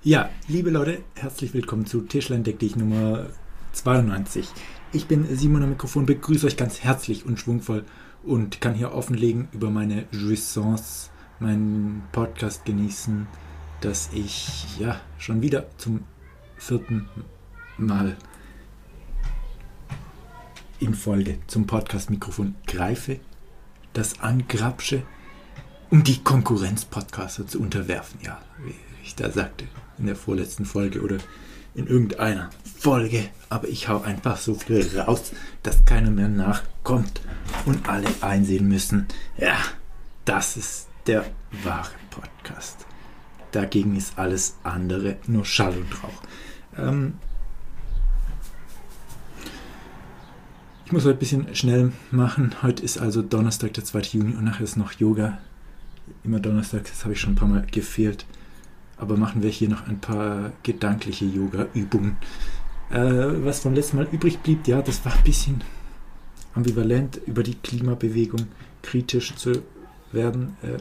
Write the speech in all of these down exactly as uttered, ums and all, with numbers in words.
Ja, liebe Leute, herzlich willkommen zu Tischlein deck dich Nummer zweiundneunzig. Ich bin Simon am Mikrofon, begrüße euch ganz herzlich und schwungvoll und kann hier offenlegen über meine Jouissance, meinen Podcast genießen, dass ich ja schon wieder zum vierten Mal in Folge zum Podcast-Mikrofon greife, das angrapsche, um die Konkurrenz-Podcaster zu unterwerfen. Ja, wie ich da sagte in der vorletzten Folge oder in irgendeiner Folge. Aber ich hau einfach so viel raus, dass keiner mehr nachkommt und alle einsehen müssen, ja, das ist der wahre Podcast. Dagegen ist alles andere nur Schall und Rauch. Ähm, ich muss heute ein bisschen schnell machen. Heute ist also Donnerstag, der zweite Juni und nachher ist noch Yoga. Immer Donnerstag, das habe ich schon ein paar Mal gefehlt. Aber machen wir hier noch ein paar gedankliche Yoga-Übungen. Äh, was vom letzten Mal übrig blieb, ja, das war ein bisschen ambivalent, über die Klimabewegung kritisch zu werden, äh,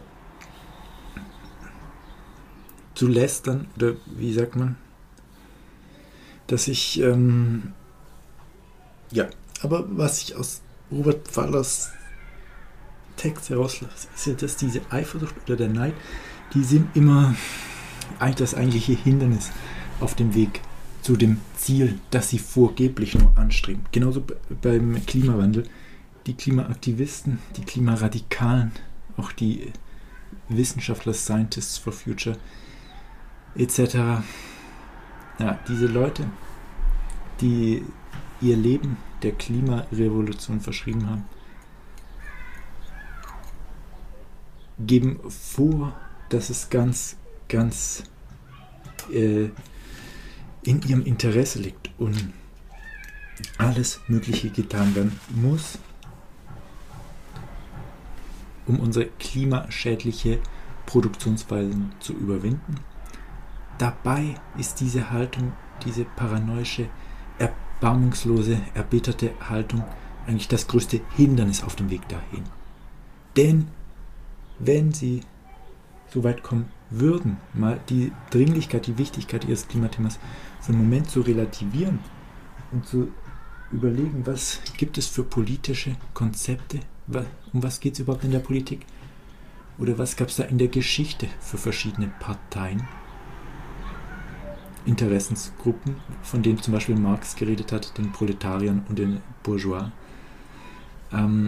zu lästern, oder wie sagt man, dass ich, ähm, ja, aber was ich aus Robert Fallers Text herauslasse, ist ja, dass diese Eifersucht oder der Neid, die sind immer eigentlich das eigentliche Hindernis auf dem Weg zu dem Ziel, das sie vorgeblich nur anstreben. Genauso beim Klimawandel. Die Klimaaktivisten, die Klimaradikalen, auch die Wissenschaftler, Scientists for Future et cetera. Ja, diese Leute, die ihr Leben der Klimarevolution verschrieben haben, geben vor, dass es ganz, ganz äh, in ihrem Interesse liegt und alles Mögliche getan werden muss, um unsere klimaschädliche Produktionsweisen zu überwinden. Dabei ist diese Haltung, diese paranoische, erbarmungslose, erbitterte Haltung eigentlich das größte Hindernis auf dem Weg dahin. Denn wenn sie so weit kommen würden, mal die Dringlichkeit, die Wichtigkeit ihres Klimathemas für einen Moment zu relativieren und zu überlegen, was gibt es für politische Konzepte, um was geht es überhaupt in der Politik oder was gab es da in der Geschichte für verschiedene Parteien, Interessensgruppen, von denen zum Beispiel Marx geredet hat, den Proletariern und den Bourgeois. Ähm,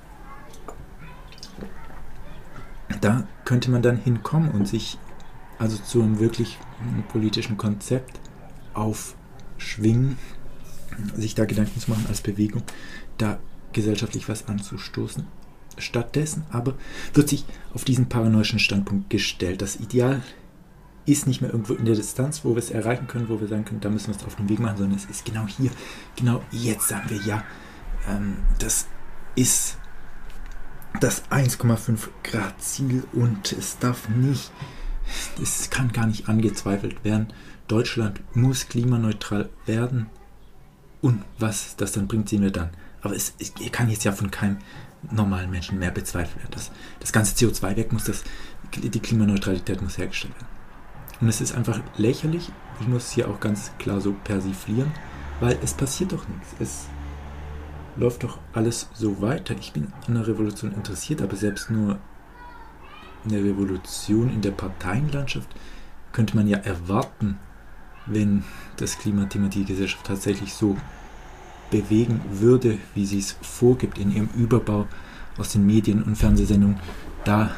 Da könnte man dann hinkommen und sich also zu einem wirklich politischen Konzept aufschwingen, sich da Gedanken zu machen als Bewegung, da gesellschaftlich was anzustoßen. Stattdessen aber wird sich auf diesen paranoischen Standpunkt gestellt. Das Ideal ist nicht mehr irgendwo in der Distanz, wo wir es erreichen können, wo wir sagen können, da müssen wir es auf den Weg machen, sondern es ist genau hier, genau jetzt sagen wir, ja, ähm, das ist das eins Komma fünf Grad Ziel und es darf nicht, es kann gar nicht angezweifelt werden. Deutschland muss klimaneutral werden und was das dann bringt, sehen wir dann. Aber es, es kann jetzt ja von keinem normalen Menschen mehr bezweifelt werden. Das, das ganze C O zwei weg muss, das, die Klimaneutralität muss hergestellt werden. Und es ist einfach lächerlich, ich muss hier auch ganz klar so persiflieren, weil es passiert doch nichts. Es läuft doch alles so weiter. Ich bin an der Revolution interessiert, aber selbst nur in der Revolution, in der Parteienlandschaft könnte man ja erwarten, wenn das Klimathema die Gesellschaft tatsächlich so bewegen würde, wie sie es vorgibt in ihrem Überbau aus den Medien und Fernsehsendungen, da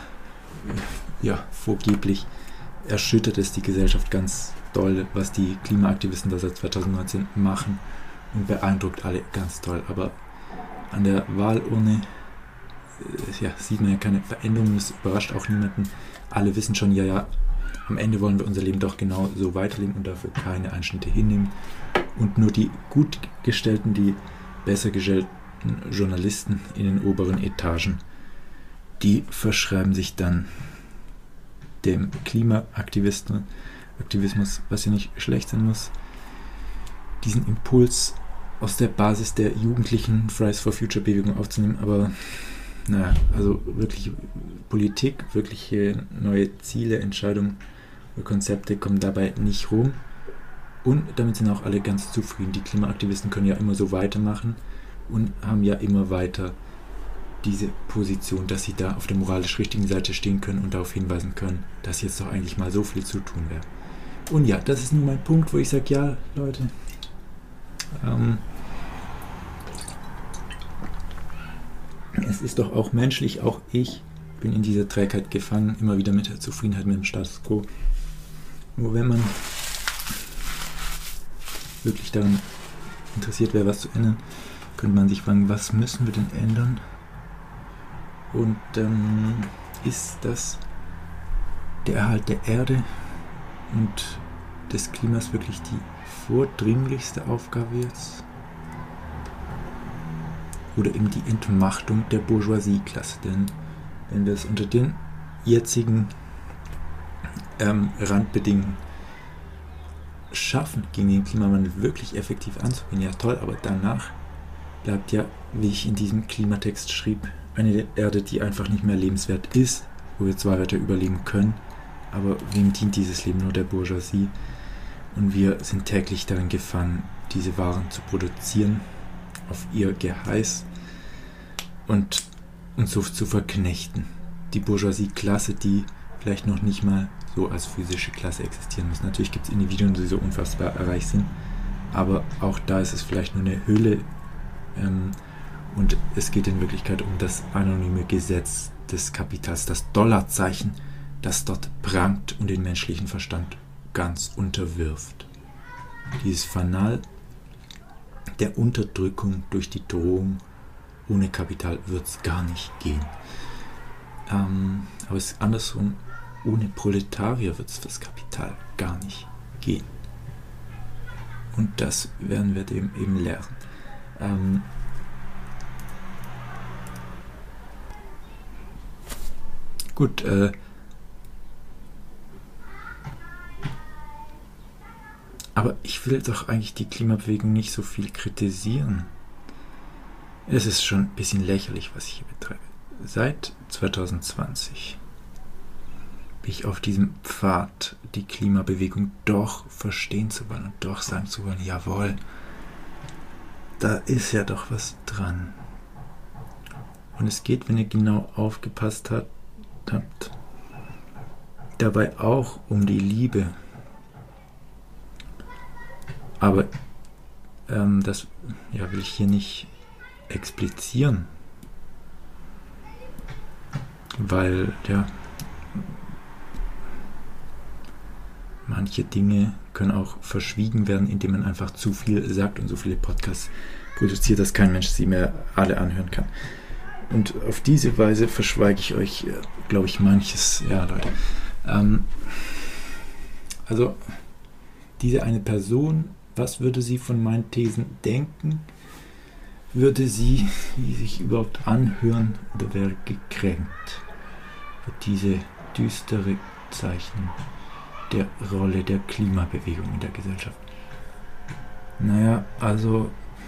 ja vorgeblich erschüttert es die Gesellschaft ganz doll, was die Klimaaktivisten da seit zweitausendneunzehn machen und beeindruckt alle ganz toll. Aber an der Wahlurne äh, ja, sieht man ja keine Veränderung, es überrascht auch niemanden. Alle wissen schon, ja, ja, am Ende wollen wir unser Leben doch genau so weiterleben und dafür keine Einschnitte hinnehmen. Und nur die gut gestellten, die besser gestellten Journalisten in den oberen Etagen, die verschreiben sich dann dem Klimaaktivismus, was ja nicht schlecht sein muss, diesen Impuls aus der Basis der jugendlichen Fridays for Future Bewegung aufzunehmen, aber naja, also wirklich Politik, wirkliche neue Ziele, Entscheidungen Konzepte kommen dabei nicht rum. Und damit sind auch alle ganz zufrieden. Die Klimaaktivisten können ja immer so weitermachen und haben ja immer weiter diese Position, dass sie da auf der moralisch richtigen Seite stehen können und darauf hinweisen können, dass jetzt doch eigentlich mal so viel zu tun wäre. Und ja, das ist nun mein Punkt, wo ich sage, ja, Leute, ähm, es ist doch auch menschlich, auch ich bin in dieser Trägheit gefangen, immer wieder mit der Zufriedenheit mit dem Status Quo. Nur wenn man wirklich daran interessiert wäre, was zu ändern, könnte man sich fragen, was müssen wir denn ändern? Und dann ist das der Erhalt der Erde und des Klimas wirklich die vordringlichste Aufgabe jetzt? Oder eben die Entmachtung der Bourgeoisie-Klasse? Denn wenn wir es unter den jetzigen ähm, Randbedingungen schaffen, gegen den Klimawandel wirklich effektiv anzugehen, ja toll, aber danach bleibt ja, wie ich in diesem Klimatext schrieb, eine Erde, die einfach nicht mehr lebenswert ist, wo wir zwar weiter überleben können, aber wem dient dieses Leben? Nur der Bourgeoisie. Und wir sind täglich darin gefangen, diese Waren zu produzieren, auf ihr Geheiß und uns so zu verknechten. Die Bourgeoisie-Klasse, die vielleicht noch nicht mal so als physische Klasse existieren muss. Natürlich gibt es Individuen, die so unfassbar reich sind, aber auch da ist es vielleicht nur eine Hülle, ähm, und es geht in Wirklichkeit um das anonyme Gesetz des Kapitals, das Dollarzeichen, das dort prangt und den menschlichen Verstand ganz unterwirft. Dieses Fanal der Unterdrückung durch die Drohung, ohne Kapital wird es gar nicht gehen. Ähm, aber es ist andersrum, ohne Proletarier wird es fürs Kapital gar nicht gehen. Und das werden wir dem eben lernen. Ähm, gut, äh, aber ich will doch eigentlich die Klimabewegung nicht so viel kritisieren. Es ist schon ein bisschen lächerlich, was ich hier betreibe. Seit zwanzig zwanzig bin ich auf diesem Pfad, die Klimabewegung doch verstehen zu wollen und doch sagen zu wollen, jawohl, da ist ja doch was dran. Und es geht, wenn ihr genau aufgepasst habt, habt dabei auch um die Liebe. Aber ähm, das ja, will ich hier nicht explizieren, weil ja manche Dinge können auch verschwiegen werden, indem man einfach zu viel sagt und so viele Podcasts produziert, dass kein Mensch sie mehr alle anhören kann. Und auf diese Weise verschweige ich euch, glaube ich, manches. Ja, Leute. Ähm, also, diese eine Person, was würde sie von meinen Thesen denken? Würde sie sich überhaupt anhören oder wäre gekränkt für diese düstere Zeichnung der Rolle der Klimabewegung in der Gesellschaft? Naja, also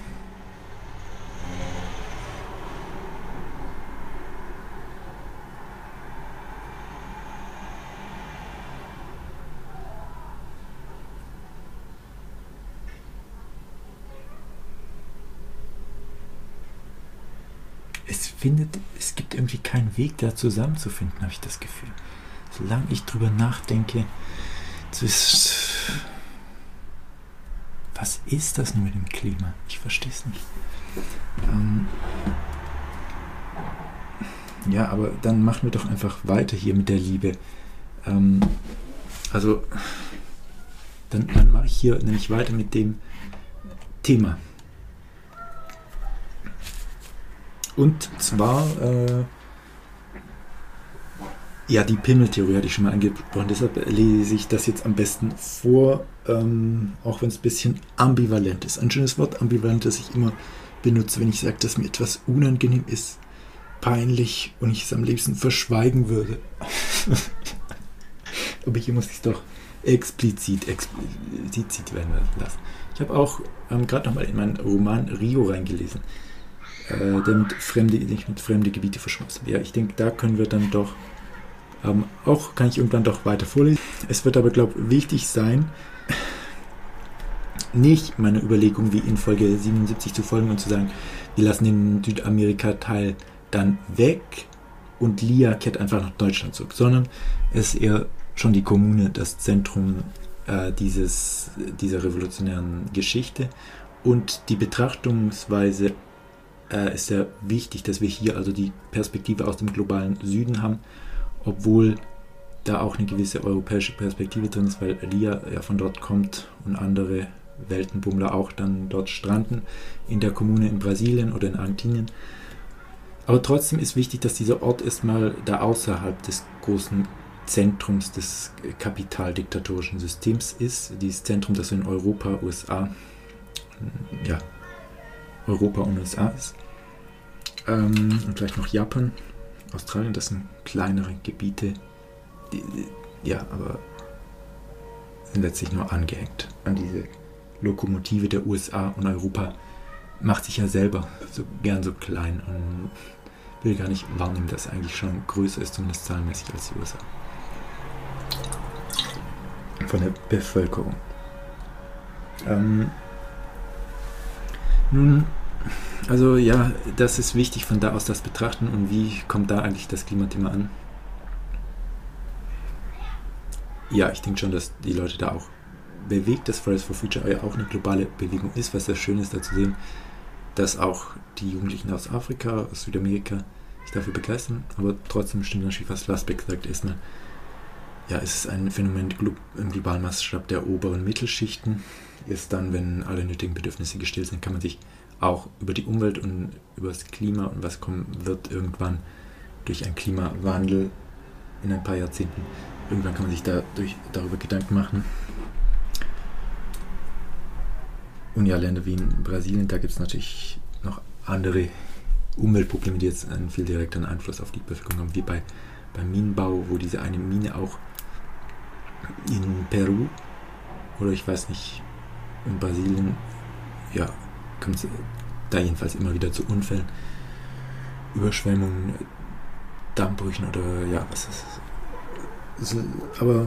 es findet, es gibt irgendwie keinen Weg, da zusammenzufinden, habe ich das Gefühl. Solange ich drüber nachdenke, ist, was ist das nun mit dem Klima? Ich verstehe es nicht. Ähm, ja, aber dann machen wir doch einfach weiter hier mit der Liebe. Ähm, also, dann, dann mache ich hier nämlich weiter mit dem Thema. Und zwar, äh, ja, die Pimmeltheorie hatte ich schon mal angesprochen, deshalb lese ich das jetzt am besten vor, ähm, auch wenn es ein bisschen ambivalent ist. Ein schönes Wort, ambivalent, das ich immer benutze, wenn ich sage, dass mir etwas unangenehm ist, peinlich und ich es am liebsten verschweigen würde. Aber hier muss ich es doch explizit, explizit werden lassen. Ich habe auch ähm, gerade nochmal in meinen Roman Rio reingelesen, äh, der mit fremde, mit fremde Gebiete verschmolzen. Ja, ich denke, da können wir dann doch Ähm, auch kann ich irgendwann doch weiter vorlesen. Es wird aber, glaube ich, wichtig sein, nicht meine Überlegung wie in Folge siebenundsiebzig zu folgen und zu sagen, wir lassen den Südamerika-Teil dann weg und L I A kehrt einfach nach Deutschland zurück, sondern es ist eher schon die Kommune das Zentrum äh, dieses, dieser revolutionären Geschichte, und die Betrachtungsweise äh, ist sehr wichtig, dass wir hier also die Perspektive aus dem globalen Süden haben, obwohl da auch eine gewisse europäische Perspektive drin ist, weil L I A ja von dort kommt und andere Weltenbummler auch dann dort stranden, in der Kommune in Brasilien oder in Argentinien. Aber trotzdem ist wichtig, dass dieser Ort erstmal da außerhalb des großen Zentrums des kapitaldiktatorischen Systems ist. Dieses Zentrum, das in Europa, U S A, ja, Europa und U S A ist. Ähm, und vielleicht noch Japan, Australien, das sind kleinere Gebiete, die, die, ja, aber sind letztlich nur angehängt an diese Lokomotive der U S A, und Europa macht sich ja selber so gern so klein und will gar nicht wahrnehmen, dass es eigentlich schon größer ist, zumindest zahlenmäßig, als die U S A. Von der Bevölkerung. Ähm, nun, also ja, das ist wichtig, von da aus das betrachten. Und wie kommt da eigentlich das Klimathema an? Ja, ich denke schon, dass die Leute da auch bewegt, dass Fridays for Future ja auch eine globale Bewegung ist, was sehr schön ist, da zu sehen, dass auch die Jugendlichen aus Afrika, aus Südamerika sich dafür begeistern. Aber trotzdem stimmt natürlich, was Lasbeck sagt, erstmal, ja, es ist ein Phänomen im globalen Maßstab der oberen Mittelschichten. Erst dann, wenn alle nötigen Bedürfnisse gestillt sind, kann man sich auch über die Umwelt und über das Klima und was kommen wird irgendwann durch einen Klimawandel in ein paar Jahrzehnten, irgendwann kann man sich dadurch, darüber Gedanken machen. Und ja, Länder wie in Brasilien, da gibt es natürlich noch andere Umweltprobleme, die jetzt einen viel direkteren Einfluss auf die Bevölkerung haben, wie bei, beim Minenbau, wo diese eine Mine auch in Peru oder ich weiß nicht, in Brasilien, ja, kommt es da jedenfalls immer wieder zu Unfällen, Überschwemmungen, Dammbrüchen oder ja, was ist das? Aber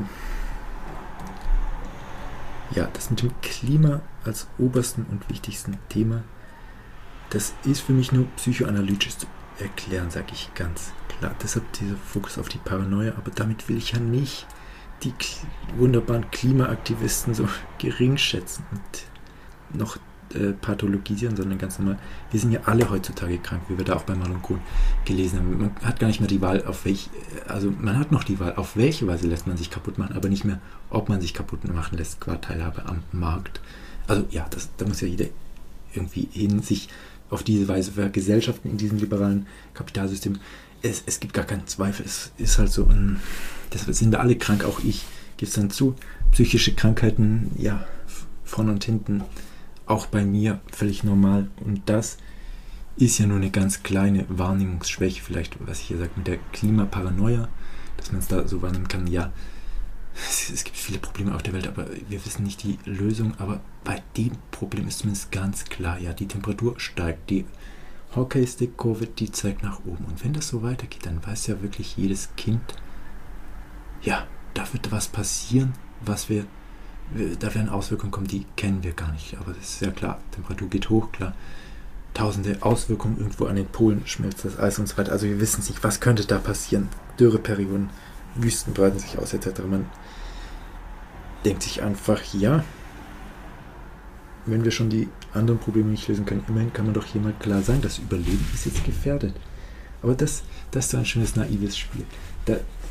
ja, das mit dem Klima als obersten und wichtigsten Thema, das ist für mich nur psychoanalytisch zu erklären, sage ich ganz klar. Deshalb dieser Fokus auf die Paranoia, aber damit will ich ja nicht die wunderbaren Klimaaktivisten so gering schätzen und noch äh, pathologisieren, sondern ganz normal. Wir sind ja alle heutzutage krank, wie wir da auch bei Malon Kuhn gelesen haben. Man hat gar nicht mehr die Wahl, auf welche, also man hat noch die Wahl, auf welche Weise lässt man sich kaputt machen, aber nicht mehr, ob man sich kaputt machen lässt, qua Teilhabe am Markt. Also ja, das, da muss ja jeder irgendwie hin, sich auf diese Weise vergesellschaften in diesem liberalen Kapitalsystem. Es, es gibt gar keinen Zweifel, es ist halt so, ein, deshalb sind wir alle krank, auch ich, gebe es dann zu, psychische Krankheiten, ja, vorne und hinten, auch bei mir völlig normal, und das ist ja nur eine ganz kleine Wahrnehmungsschwäche, vielleicht, was ich hier sage, mit der Klimaparanoia, dass man es da so wahrnehmen kann, ja, es, es gibt viele Probleme auf der Welt, aber wir wissen nicht die Lösung, aber bei dem Problem ist zumindest ganz klar, ja, die Temperatur steigt, die Hockeystick-Kurve, die zeigt nach oben. Und wenn das so weitergeht, dann weiß ja wirklich jedes Kind, ja, da wird was passieren, was wir, da werden Auswirkungen kommen, die kennen wir gar nicht. Aber das ist ja klar, Temperatur geht hoch, klar. Tausende Auswirkungen, irgendwo an den Polen schmilzt das Eis und so weiter. Also wir wissen nicht, was könnte da passieren. Dürreperioden, Wüsten breiten sich aus, et cetera. Man denkt sich einfach, ja, wenn wir schon die anderen Probleme nicht lösen können, immerhin kann man doch hier mal klar sagen, das Überleben ist jetzt gefährdet. Aber das, das ist so ein schönes, naives Spiel. Da,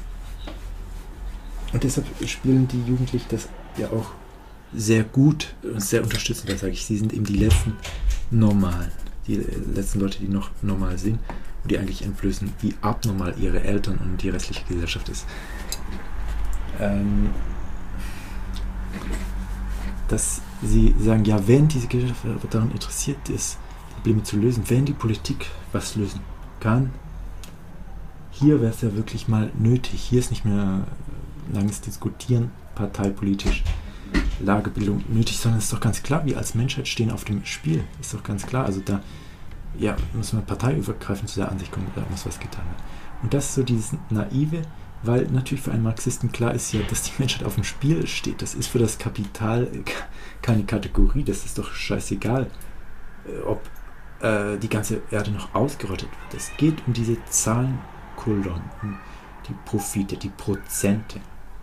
und deshalb spielen die Jugendlichen das ja auch sehr gut und sehr unterstützend. Da sage ich, sie sind eben die letzten Normalen. Die letzten Leute, die noch normal sind und die eigentlich entblößen, wie abnormal ihre Eltern und die restliche Gesellschaft ist. Ähm, dass sie sagen, ja, wenn diese Gesellschaft daran interessiert ist, Probleme zu lösen, wenn die Politik was lösen kann, hier wäre es ja wirklich mal nötig. Hier ist nicht mehr langes Diskutieren, parteipolitisch, Lagebildung nötig, sondern es ist doch ganz klar, wir als Menschheit stehen auf dem Spiel. Ist doch ganz klar. Also da ja, muss man parteiübergreifend zu der Ansicht kommen, da muss was getan werden. Und das ist so dieses Naive, Weil natürlich für einen Marxisten klar ist ja, dass die Menschheit auf dem Spiel steht. Das ist für das Kapital keine Kategorie, das ist doch scheißegal, ob äh, die ganze Erde noch ausgerottet wird. Es geht um diese Zahlenkolonnen, um die Profite, die Prozente.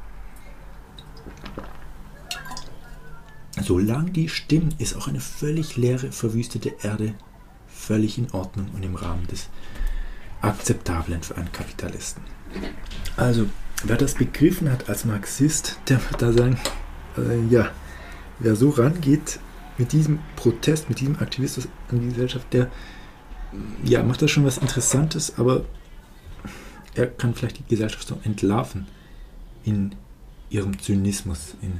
Solange die stimmen, ist auch eine völlig leere, verwüstete Erde völlig in Ordnung und im Rahmen des Akzeptablen für einen Kapitalisten. Also, wer das begriffen hat als Marxist, der wird da sagen, äh, ja, wer so rangeht mit diesem Protest, mit diesem Aktivismus an die Gesellschaft, der ja, macht das schon was Interessantes, aber er kann vielleicht die Gesellschaft so entlarven in ihrem Zynismus, in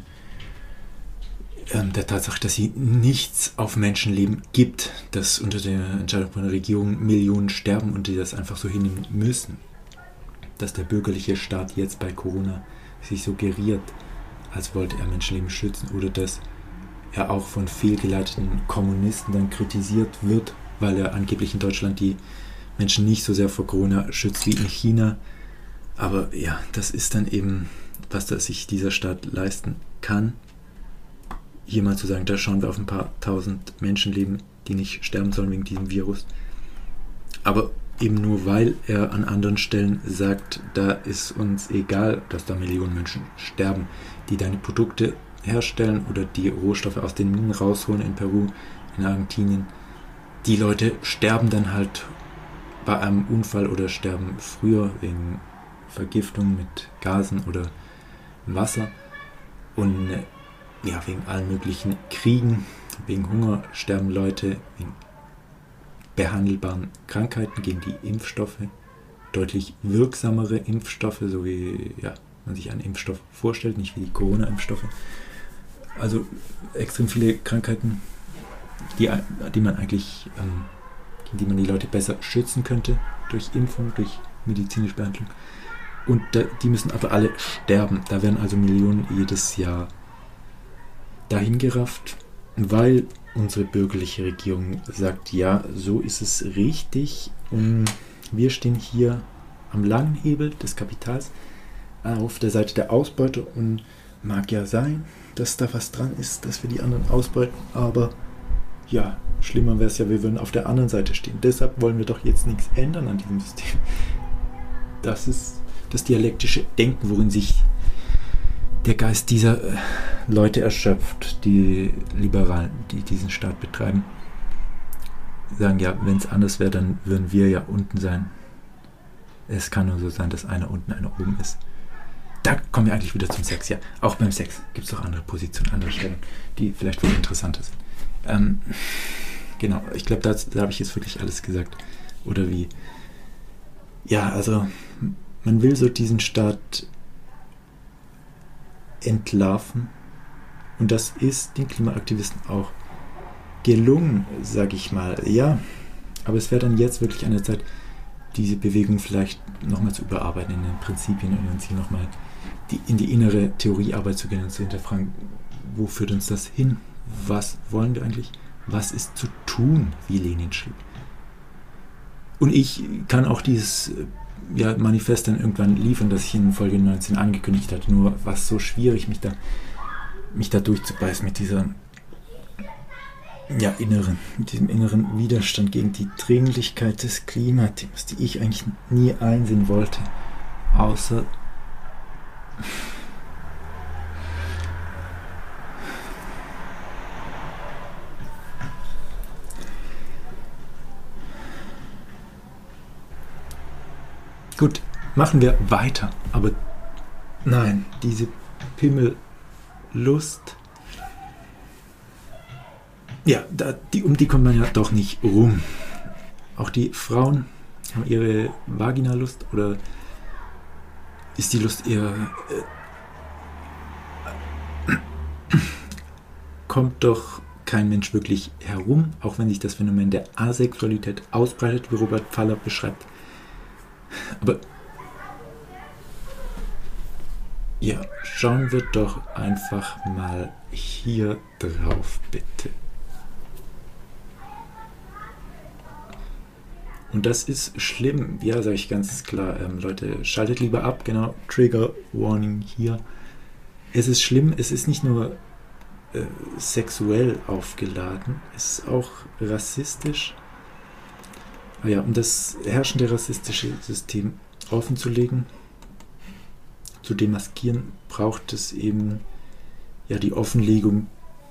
ähm, der Tatsache, dass sie nichts auf Menschenleben gibt, dass unter der Entscheidung von der Regierung Millionen sterben und die das einfach so hinnehmen müssen. Dass der bürgerliche Staat jetzt bei Corona sich suggeriert, als wollte er Menschenleben schützen, oder dass er auch von fehlgeleiteten Kommunisten dann kritisiert wird, weil er angeblich in Deutschland die Menschen nicht so sehr vor Corona schützt wie in China. Aber ja, das ist dann eben, was das sich dieser Staat leisten kann. Hier mal zu sagen, da schauen wir auf ein paar tausend Menschenleben, die nicht sterben sollen wegen diesem Virus. Aber eben nur weil er an anderen Stellen sagt, da ist uns egal, dass da Millionen Menschen sterben, die deine Produkte herstellen oder die Rohstoffe aus den Minen rausholen in Peru, in Argentinien. Die Leute sterben dann halt bei einem Unfall oder sterben früher wegen Vergiftung mit Gasen oder Wasser und ja, wegen allen möglichen Kriegen, wegen Hunger sterben Leute, wegen behandelbaren Krankheiten gegen die Impfstoffe, deutlich wirksamere Impfstoffe, so wie ja, man sich einen Impfstoff vorstellt, nicht wie die Corona-Impfstoffe. Also extrem viele Krankheiten, die, die man eigentlich, ähm, gegen die man die Leute besser schützen könnte, durch Impfung, durch medizinische Behandlung. Und da, die müssen aber alle sterben. Da werden also Millionen jedes Jahr dahin gerafft, weil unsere bürgerliche Regierung sagt, ja, so ist es richtig. Und wir stehen hier am langen Hebel des Kapitals auf der Seite der Ausbeuter und mag ja sein, dass da was dran ist, dass wir die anderen ausbeuten, aber ja, schlimmer wäre es ja, wir würden auf der anderen Seite stehen. Deshalb wollen wir doch jetzt nichts ändern an diesem System. Das ist das dialektische Denken, worin sich der Geist dieser Leute erschöpft, die Liberalen, die diesen Staat betreiben. Sagen ja, wenn es anders wäre, dann würden wir ja unten sein. Es kann nur so sein, dass einer unten, einer oben ist. Da kommen wir eigentlich wieder zum Sex, ja. Auch beim Sex gibt es auch andere Positionen, andere Stellungen, die vielleicht viel interessanter sind. Ähm, genau, ich glaube, da, da habe ich jetzt wirklich alles gesagt. Oder wie? Ja, also man will so diesen Staat entlarven. Und das ist den Klimaaktivisten auch gelungen, sage ich mal. Ja, aber es wäre dann jetzt wirklich an der Zeit, diese Bewegung vielleicht nochmal zu überarbeiten in den Prinzipien und uns hier nochmal die, in die innere Theoriearbeit zu gehen und zu hinterfragen, wo führt uns das hin? Was wollen wir eigentlich? Was ist zu tun, wie Lenin schrieb? Und ich kann auch dieses ja, Manifest dann irgendwann liefern, das ich in Folge neunzehn angekündigt hatte. Nur war es so schwierig, mich da, mich da durchzubeißen mit dieser ja, inneren, mit diesem inneren Widerstand gegen die Dringlichkeit des Klimathemas, die ich eigentlich nie einsehen wollte, außer gut, machen wir weiter, aber nein, diese Pimmellust, ja, da, die, um die kommt man ja doch nicht rum. Auch die Frauen haben ihre Vaginalust, oder ist die Lust eher äh, kommt doch kein Mensch wirklich herum, auch wenn sich das Phänomen der Asexualität ausbreitet, wie Robert Pfaller beschreibt. Aber ja, schauen wir doch einfach mal hier drauf, bitte. Und das ist schlimm. Ja, sage ich ganz klar. Ähm, Leute, schaltet lieber ab. Genau, Trigger Warning hier. Es ist schlimm. Es ist nicht nur äh, sexuell aufgeladen. Es ist auch rassistisch. Ah ja, um das herrschende rassistische System offenzulegen, zu demaskieren, braucht es eben ja die Offenlegung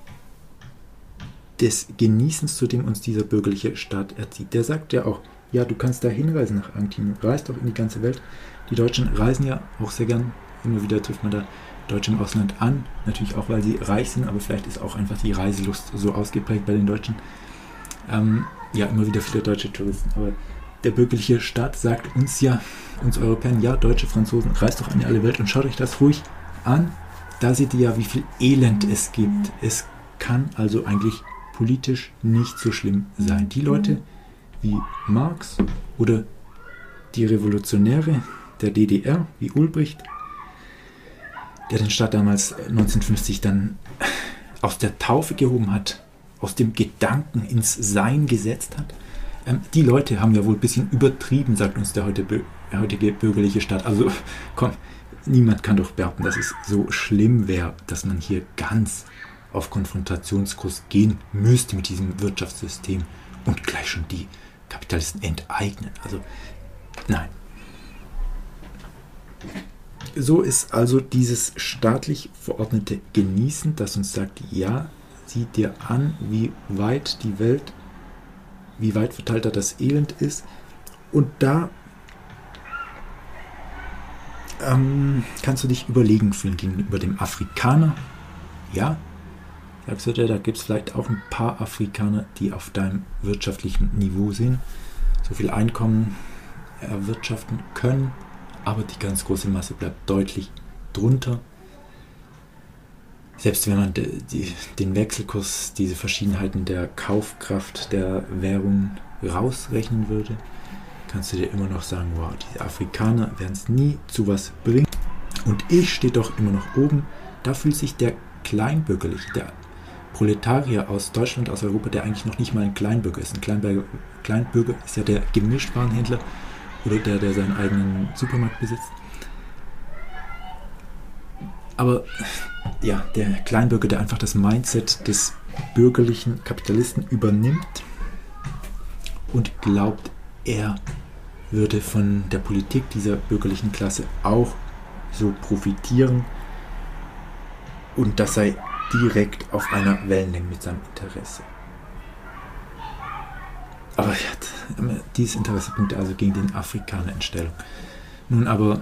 des Genießens, zu dem uns dieser bürgerliche Staat erzieht. Der sagt ja auch, ja, du kannst da hinreisen nach Argentinien, reist doch in die ganze Welt. Die Deutschen reisen ja auch sehr gern, immer wieder trifft man da Deutsche im Ausland an, natürlich auch, weil sie reich sind, aber vielleicht ist auch einfach die Reiselust so ausgeprägt bei den Deutschen. Ähm, ja, immer wieder viele deutsche Touristen, aber der bürgerliche Staat sagt uns ja, uns Europäern, ja, Deutsche, Franzosen, reist doch in alle Welt und schaut euch das ruhig an. Da seht ihr ja, wie viel Elend es gibt. Es kann also eigentlich politisch nicht so schlimm sein. Die Leute wie Marx oder die Revolutionäre der D D R, wie Ulbricht, der den Staat damals neunzehnhundertfünfzig dann aus der Taufe gehoben hat, aus dem Gedanken ins Sein gesetzt hat. Ähm, die Leute haben ja wohl ein bisschen übertrieben, sagt uns der, heute, der heutige bürgerliche Staat. Also komm, niemand kann doch behaupten, dass es so schlimm wäre, dass man hier ganz auf Konfrontationskurs gehen müsste mit diesem Wirtschaftssystem und gleich schon die Kapitalisten enteignen. Also nein. So ist also dieses staatlich verordnete Genießen, das uns sagt, ja, sieh dir an, wie weit die Welt, wie weit verteilter das Elend ist. Und da ähm, kannst du dich überlegen fühlen gegenüber dem Afrikaner. Ja, sagst du dir, da gibt es vielleicht auch ein paar Afrikaner, die auf deinem wirtschaftlichen Niveau sind, so viel Einkommen erwirtschaften können, aber die ganz große Masse bleibt deutlich drunter. Selbst wenn man de, die, den Wechselkurs, diese Verschiedenheiten der Kaufkraft der Währung rausrechnen würde, kannst du dir immer noch sagen, wow, die Afrikaner werden es nie zu was bringen. Und ich stehe doch immer noch oben. Da fühlt sich der Kleinbürgerliche, der Proletarier aus Deutschland, aus Europa, der eigentlich noch nicht mal ein Kleinbürger ist. Ein Kleinbürger, Kleinbürger ist ja der Gemischtwarenhändler oder der, der seinen eigenen Supermarkt besitzt. Aber ja, der Kleinbürger, der einfach das Mindset des bürgerlichen Kapitalisten übernimmt und glaubt, er würde von der Politik dieser bürgerlichen Klasse auch so profitieren und das sei direkt auf einer Wellenlänge mit seinem Interesse. Aber ja, dieses Interesse bringt also gegen den Afrikaner in Stellung. Nun aber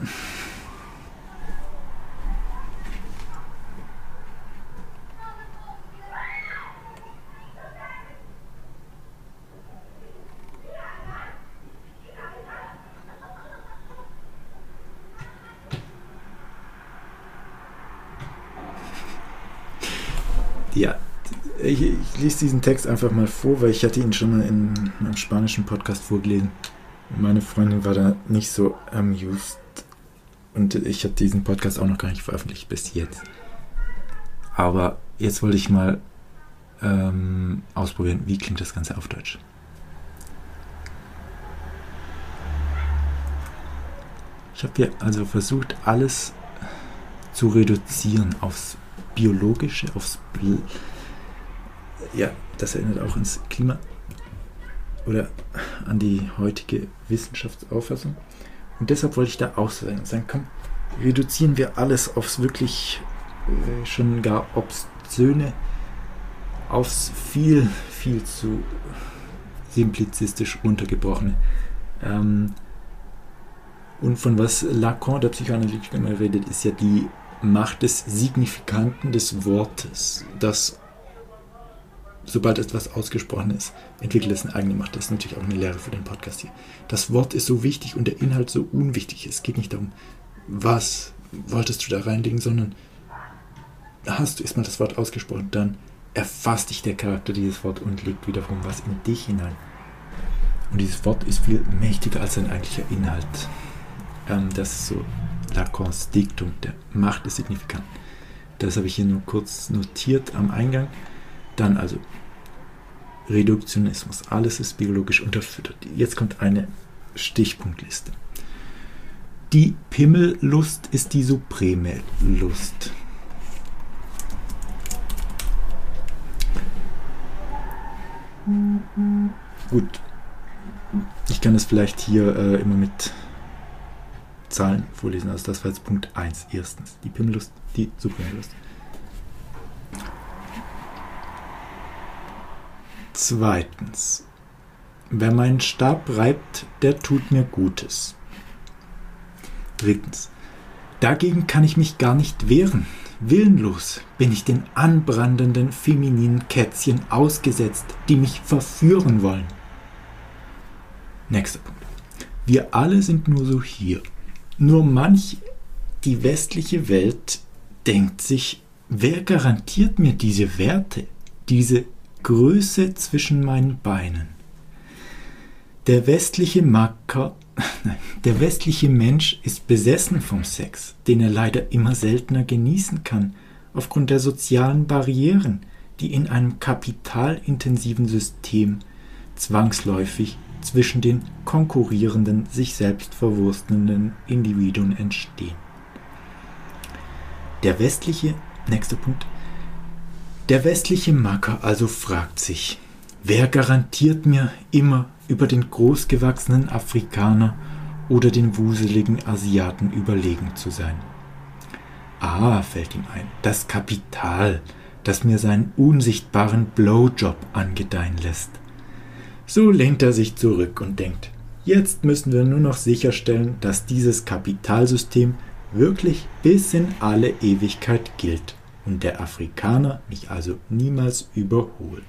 ja, ich, ich lese diesen Text einfach mal vor, weil ich hatte ihn schon mal in einem spanischen Podcast vorgelesen. Meine Freundin war da nicht so amused und ich habe diesen Podcast auch noch gar nicht veröffentlicht bis jetzt. Aber jetzt wollte ich mal ähm, ausprobieren, wie klingt das Ganze auf Deutsch. Ich habe hier also versucht, alles zu reduzieren aufs Biologische, aufs Bl- ja, das erinnert auch ins Klima oder an die heutige Wissenschaftsauffassung. Und deshalb wollte ich da auswählen und sagen, komm, reduzieren wir alles aufs wirklich äh, schon gar obszöne, aufs viel, viel zu simplizistisch runtergebrochene. Ähm, und von was Lacan, der Psychoanalytiker, immer redet, ist ja die Macht des Signifikanten des Wortes, das, sobald etwas ausgesprochen ist, entwickelt es eine eigene Macht. Das ist natürlich auch eine Lehre für den Podcast hier. Das Wort ist so wichtig und der Inhalt so unwichtig. Es geht nicht darum, was wolltest du da reinlegen, sondern hast du erstmal das Wort ausgesprochen, dann erfasst dich der Charakter dieses Wort und legt wiederum was in dich hinein. Und dieses Wort ist viel mächtiger als sein eigentlicher Inhalt. Ähm, das ist so Lacans Diktum, der Macht des Signifikanten. Das habe ich hier nur kurz notiert am Eingang. Dann also, Reduktionismus. Alles ist biologisch unterfüttert. Jetzt kommt eine Stichpunktliste. Die Pimmellust ist die supreme Lust. Gut. Ich kann es vielleicht hier äh, immer mit Zahlen vorlesen. Also das war jetzt Punkt eins. Erstens, die Pimmellust, die supreme Lust. Zweitens, wer meinen Stab reibt, der tut mir Gutes. Drittens, dagegen kann ich mich gar nicht wehren. Willenlos bin ich den anbrandenden femininen Kätzchen ausgesetzt, die mich verführen wollen. Nächster Punkt. Wir alle sind nur so hier. Nur manch die westliche Welt denkt sich, wer garantiert mir diese Werte, diese Größe zwischen meinen Beinen? Der westliche Macker, nein, der westliche Mensch ist besessen vom Sex, den er leider immer seltener genießen kann, aufgrund der sozialen Barrieren, die in einem kapitalintensiven System zwangsläufig zwischen den konkurrierenden, sich selbst verwurstenden Individuen entstehen. Der westliche, nächster Punkt, der westliche Macker also fragt sich, wer garantiert mir immer über den großgewachsenen Afrikaner oder den wuseligen Asiaten überlegen zu sein? Ah, fällt ihm ein, das Kapital, das mir seinen unsichtbaren Blowjob angedeihen lässt. So lehnt er sich zurück und denkt, jetzt müssen wir nur noch sicherstellen, dass dieses Kapitalsystem wirklich bis in alle Ewigkeit gilt und der Afrikaner mich also niemals überholt.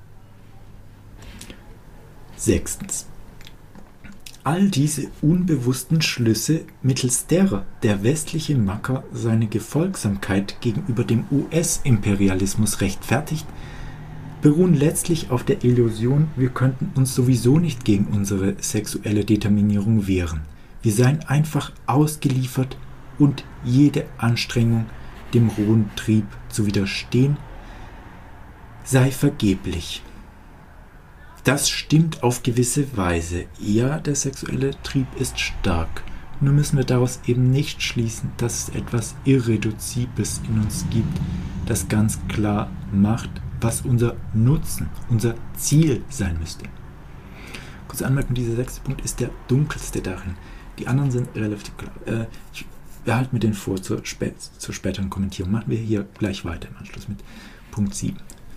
Sechstens. All diese unbewussten Schlüsse, mittels derer der westliche Macker seine Gefolgsamkeit gegenüber dem U S-Imperialismus rechtfertigt, beruhen letztlich auf der Illusion, wir könnten uns sowieso nicht gegen unsere sexuelle Determinierung wehren. Wir seien einfach ausgeliefert und jede Anstrengung, dem rohen Trieb zu widerstehen, sei vergeblich. Das stimmt auf gewisse Weise. Ja, der sexuelle Trieb ist stark. Nur müssen wir daraus eben nicht schließen, dass es etwas Irreduzibles in uns gibt, das ganz klar macht, was unser Nutzen, unser Ziel sein müsste. Kurze Anmerkung, dieser sechste Punkt ist der dunkelste darin. Die anderen sind relativ klar. Äh, ich behalte mir den vor zur, spät, zur späteren Kommentierung. Machen wir hier gleich weiter im Anschluss mit Punkt sieben.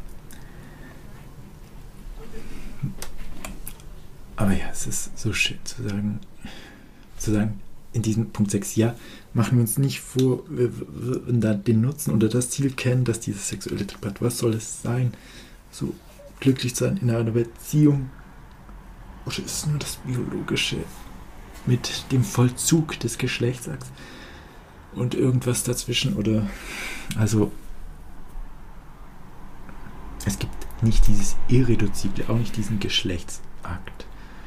Aber ja, es ist so schön zu sagen, zu sagen, in diesem Punkt sechs, ja, machen wir uns nicht vor, wir würden da den Nutzen oder das Ziel kennen, dass dieses sexuelle Trieb hat. Was soll es sein? So glücklich sein in einer Beziehung? Oder ist es nur das Biologische mit dem Vollzug des Geschlechtsakts und irgendwas dazwischen? Oder, also, es gibt nicht dieses Irreduzible, auch nicht diesen Geschlechtsakt.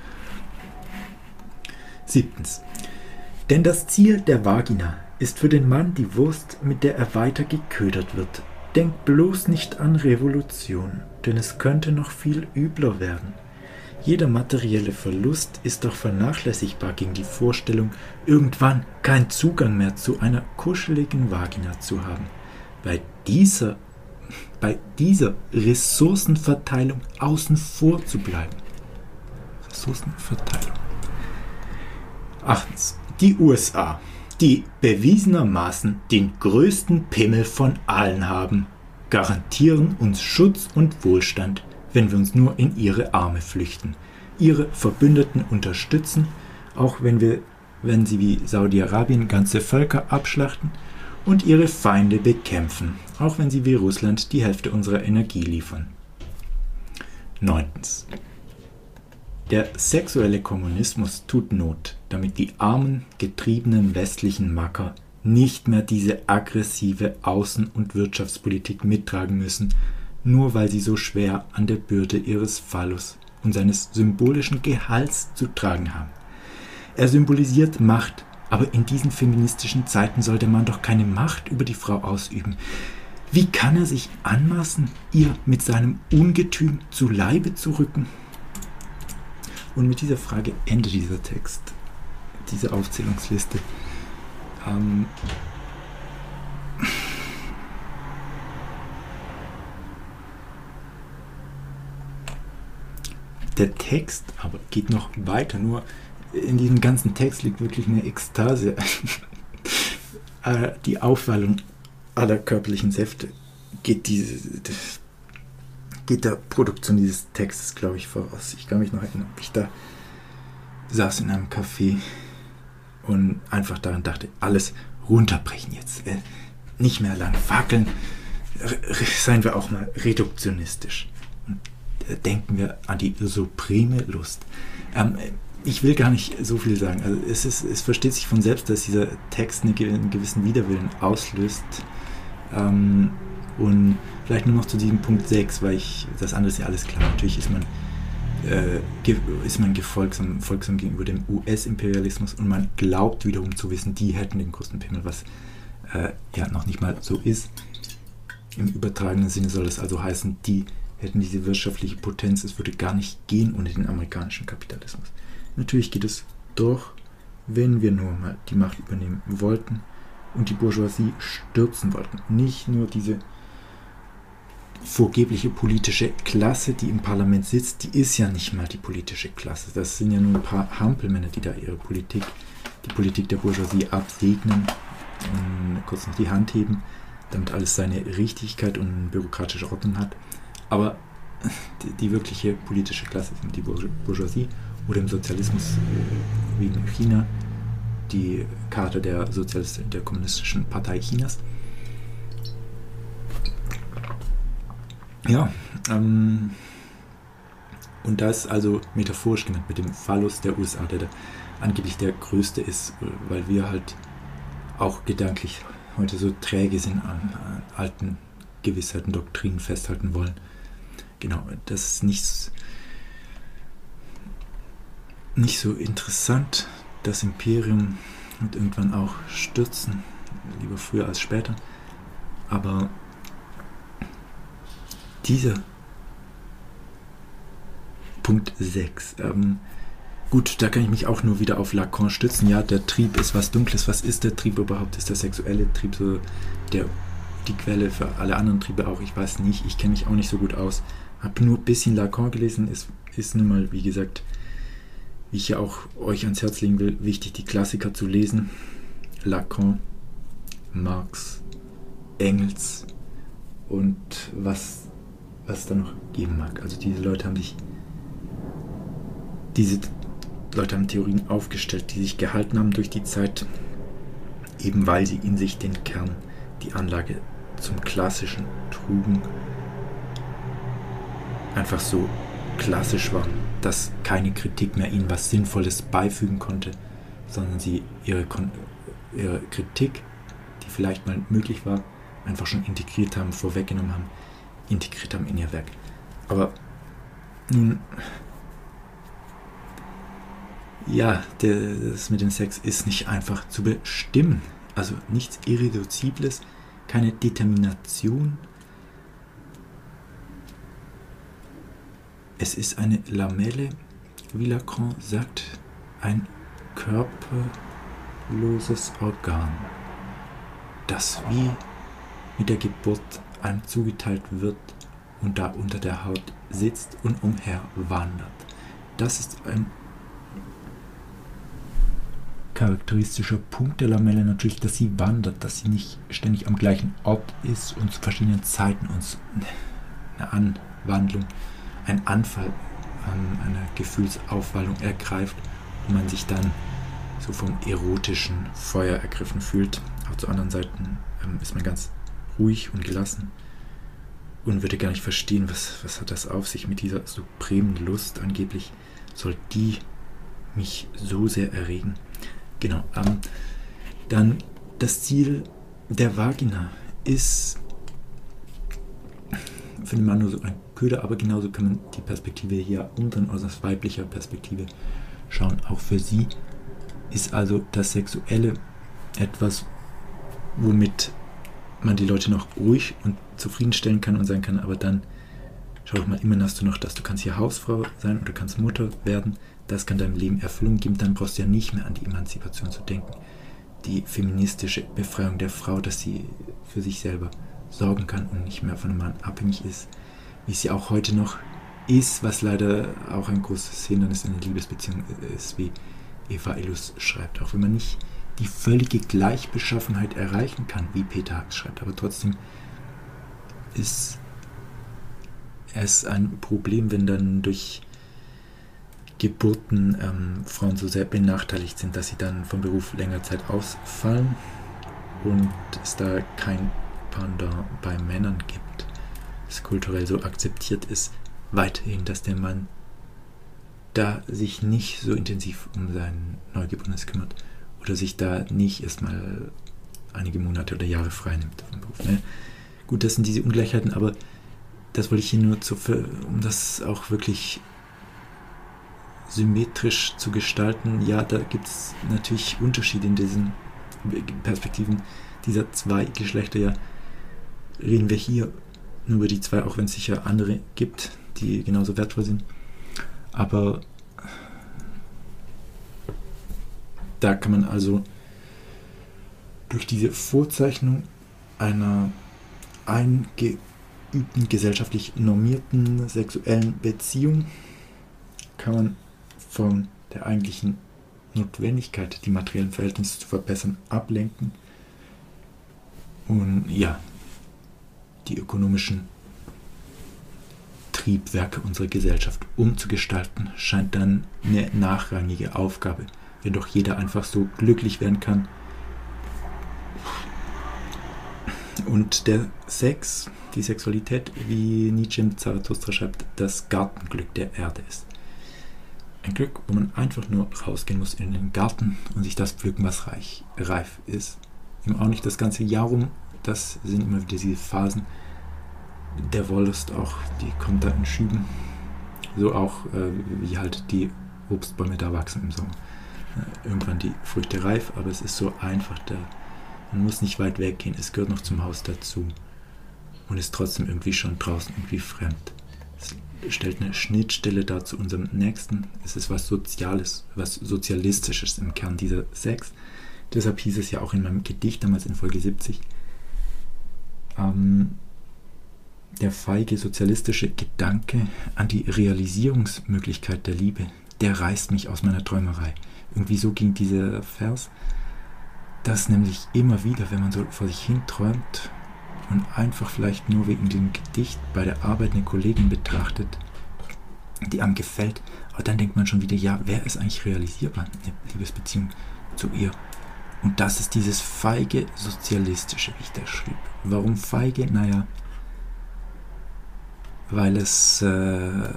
Siebtens. Denn das Ziel der Vagina ist für den Mann die Wurst, mit der er weiter geködert wird. Denkt bloß nicht an Revolution, denn es könnte noch viel übler werden. Jeder materielle Verlust ist doch vernachlässigbar gegen die Vorstellung, irgendwann keinen Zugang mehr zu einer kuscheligen Vagina zu haben. Bei dieser, bei dieser Ressourcenverteilung außen vor zu bleiben. Ressourcenverteilung. Achtens. Die U S A, die bewiesenermaßen den größten Pimmel von allen haben, garantieren uns Schutz und Wohlstand, wenn wir uns nur in ihre Arme flüchten, ihre Verbündeten unterstützen, auch wenn wir, wenn sie wie Saudi-Arabien ganze Völker abschlachten, und ihre Feinde bekämpfen, auch wenn sie wie Russland die Hälfte unserer Energie liefern. Neuntens. Der sexuelle Kommunismus tut Not, damit die armen, getriebenen westlichen Macker nicht mehr diese aggressive Außen- und Wirtschaftspolitik mittragen müssen, nur weil sie so schwer an der Bürde ihres Phallus und seines symbolischen Gehalts zu tragen haben. Er symbolisiert Macht, aber in diesen feministischen Zeiten soll der Mann doch keine Macht über die Frau ausüben. Wie kann er sich anmaßen, ihr mit seinem Ungetüm zu Leibe zu rücken? Und mit dieser Frage endet dieser Text, diese Aufzählungsliste. Ähm, Der Text aber geht noch weiter, nur in diesem ganzen Text liegt wirklich eine Ekstase. Die Aufwallung aller körperlichen Säfte geht, diese, geht der Produktion dieses Textes, glaube ich, voraus. Ich kann mich noch erinnern, ich da saß in einem Café und einfach daran dachte, alles runterbrechen jetzt. Nicht mehr lang fackeln, seien wir auch mal reduktionistisch. Denken wir an die supreme Lust. Ähm, ich will gar nicht so viel sagen. Also es, ist, es versteht sich von selbst, dass dieser Text einen gewissen Widerwillen auslöst. Ähm, und vielleicht nur noch zu diesem Punkt sechs, weil ich das andere ist ja alles klar. Natürlich ist man, äh, ge, ist man gefolgsam, folgsam gegenüber dem U S-Imperialismus und man glaubt wiederum zu wissen, die hätten den größten Pimmel, was äh, ja noch nicht mal so ist. Im übertragenen Sinne soll es also heißen, die hätten diese wirtschaftliche Potenz, es würde gar nicht gehen ohne den amerikanischen Kapitalismus. Natürlich geht es doch, wenn wir nur mal die Macht übernehmen wollten und die Bourgeoisie stürzen wollten. Nicht nur diese vorgebliche politische Klasse, die im Parlament sitzt, die ist ja nicht mal die politische Klasse. Das sind ja nur ein paar Hampelmänner, die da ihre Politik, die Politik der Bourgeoisie absegnen und kurz noch die Hand heben, damit alles seine Richtigkeit und bürokratische Ordnung hat. Aber die, die wirkliche politische Klasse sind die Bourgeoisie oder im Sozialismus äh, wie in China die Kader der, Sozialist der Kommunistischen Partei Chinas. Ja, ähm, und das also metaphorisch genannt mit dem Phallus der U S A, der, der angeblich der größte ist, weil wir halt auch gedanklich heute so träge sind an, an alten Gewissheiten, Doktrinen festhalten wollen. Genau, das ist nicht, nicht so interessant. Das Imperium wird irgendwann auch stürzen, lieber früher als später. Aber dieser Punkt sechs, ähm, gut, da kann ich mich auch nur wieder auf Lacan stützen. Ja, der Trieb ist was Dunkles. Was ist der Trieb überhaupt? Ist der sexuelle Trieb so der, die Quelle für alle anderen Triebe auch? Ich weiß nicht, ich kenne mich auch nicht so gut aus. Habe nur ein bisschen Lacan gelesen, ist, ist nun mal, wie gesagt, wie ich ja auch euch ans Herz legen will, wichtig, die Klassiker zu lesen. Lacan, Marx, Engels und was, was es da noch geben mag. Also diese Leute haben sich, diese Leute haben Theorien aufgestellt, die sich gehalten haben durch die Zeit, eben weil sie in sich den Kern, die Anlage zum Klassischen trugen, einfach so klassisch waren, dass keine Kritik mehr ihnen was Sinnvolles beifügen konnte, sondern sie ihre, Kon- ihre Kritik, die vielleicht mal möglich war, einfach schon integriert haben, vorweggenommen haben, integriert haben in ihr Werk. Aber nun, ja, der, das mit dem Sex ist nicht einfach zu bestimmen. Also nichts Irreduzibles, keine Determination. Es ist eine Lamelle, wie Lacan sagt, ein körperloses Organ, das wie mit der Geburt einem zugeteilt wird und da unter der Haut sitzt und umher wandert. Das ist ein charakteristischer Punkt der Lamelle natürlich, dass sie wandert, dass sie nicht ständig am gleichen Ort ist und zu verschiedenen Zeiten uns eine Anwandlung, ein Anfall an einer Gefühlsaufwallung ergreift und man sich dann so vom erotischen Feuer ergriffen fühlt. Auch zu anderen Seiten ähm, ist man ganz ruhig und gelassen und würde gar nicht verstehen, was, was hat das auf sich mit dieser supremen Lust. Angeblich soll die mich so sehr erregen. Genau, ähm, dann das Ziel der Vagina ist für den Mann nur so ein Köder, aber genauso kann man die Perspektive hier umdrehen, also aus weiblicher Perspektive schauen. Auch für sie ist also das Sexuelle etwas, womit man die Leute noch ruhig und zufriedenstellen kann und sagen kann, aber dann, schau doch mal, immerhin hast du noch das, du kannst hier Hausfrau sein oder kannst Mutter werden, das kann deinem Leben Erfüllung geben, dann brauchst du ja nicht mehr an die Emanzipation zu denken. Die feministische Befreiung der Frau, dass sie für sich selber sorgen kann und nicht mehr von einem Mann abhängig ist, wie sie auch heute noch ist, was leider auch ein großes Hindernis in der Liebesbeziehung ist, wie Eva Illus schreibt. Auch wenn man nicht die völlige Gleichbeschaffenheit erreichen kann, wie Peter Hacks schreibt, aber trotzdem ist es ein Problem, wenn dann durch Geburten ähm, Frauen so sehr benachteiligt sind, dass sie dann vom Beruf länger Zeit ausfallen und es da kein Pendant bei Männern gibt, es kulturell so akzeptiert ist, weiterhin, dass der Mann da sich nicht so intensiv um sein Neugeborenes kümmert oder sich da nicht erstmal einige Monate oder Jahre frei nimmt vom Beruf. Ne? Gut, das sind diese Ungleichheiten, aber das wollte ich hier nur, zu, um das auch wirklich symmetrisch zu gestalten. Ja, da gibt es natürlich Unterschiede in diesen Perspektiven dieser zwei Geschlechter. Ja, reden wir hier nur über die zwei, auch wenn es sicher andere gibt, die genauso wertvoll sind. Aber da kann man also durch diese Vorzeichnung einer eingeübten, gesellschaftlich normierten sexuellen Beziehung kann man von der eigentlichen Notwendigkeit, die materiellen Verhältnisse zu verbessern, ablenken und ja, die ökonomischen Triebwerke unserer Gesellschaft umzugestalten, scheint dann eine nachrangige Aufgabe, wenn doch jeder einfach so glücklich werden kann. Und der Sex, die Sexualität, wie Nietzsche in Zarathustra schreibt, das Gartenglück der Erde ist. Ein Glück, wo man einfach nur rausgehen muss in den Garten und sich das pflücken, was reich, reif ist. Eben auch nicht das ganze Jahr rum, das sind immer wieder diese Phasen der Wollust auch, die kommt da in Schüben. So auch, äh, wie halt die Obstbäume da wachsen im Sommer. Äh, irgendwann die Früchte reif, aber es ist so einfach, da, man muss nicht weit weggehen, es gehört noch zum Haus dazu und ist trotzdem irgendwie schon draußen, irgendwie fremd. Es stellt eine Schnittstelle dar zu unserem Nächsten. Es ist was Soziales, was Sozialistisches im Kern, dieser Sex. Deshalb hieß es ja auch in meinem Gedicht damals in Folge siebzig, ähm, der feige sozialistische Gedanke an die Realisierungsmöglichkeit der Liebe, der reißt mich aus meiner Träumerei. Irgendwie so ging dieser Vers, dass nämlich immer wieder, wenn man so vor sich hin träumt und einfach vielleicht nur wegen dem Gedicht bei der Arbeit eine Kollegin betrachtet, die einem gefällt, aber dann denkt man schon wieder, ja, wer ist eigentlich realisierbar, eine Liebesbeziehung zu ihr? Und das ist dieses feige Sozialistische, wie ich da schrieb. Warum feige? Naja, weil es, äh,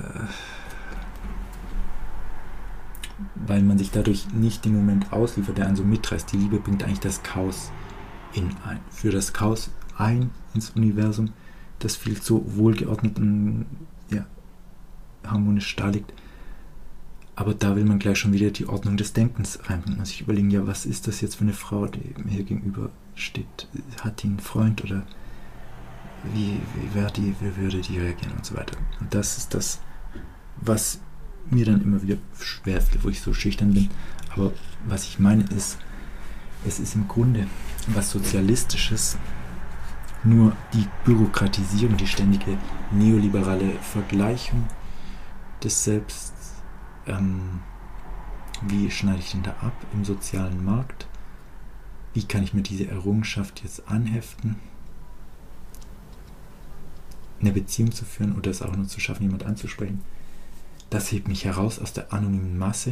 weil man sich dadurch nicht den Moment ausliefert, der einen so mitreißt. Die Liebe bringt eigentlich das Chaos in ein, für das Chaos ein ins Universum, das viel so wohlgeordnet und ja, harmonisch da liegt. Aber da will man gleich schon wieder die Ordnung des Denkens reinbringen und sich überlegen, ja, was ist das jetzt für eine Frau, die mir hier gegenüber steht? Hat die einen Freund oder wie, wie, wer die, wie würde die reagieren und so weiter. Und das ist das, was mir dann immer wieder schwerfällt, wo ich so schüchtern bin. Aber was ich meine ist, es ist im Grunde was Sozialistisches, nur die Bürokratisierung, die ständige neoliberale Vergleichung des Selbst. Ähm, wie schneide ich denn da ab im sozialen Markt? Wie kann ich mir diese Errungenschaft jetzt anheften? Eine Beziehung zu führen oder es auch nur zu schaffen, jemand anzusprechen. Das hebt mich heraus aus der anonymen Masse.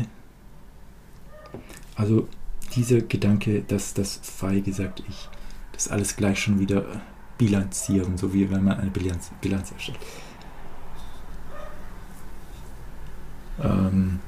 Also dieser Gedanke, dass das feige, sagt ich, das alles gleich schon wieder bilanzieren, so wie wenn man eine Bilanz, Bilanz erstellt. Ähm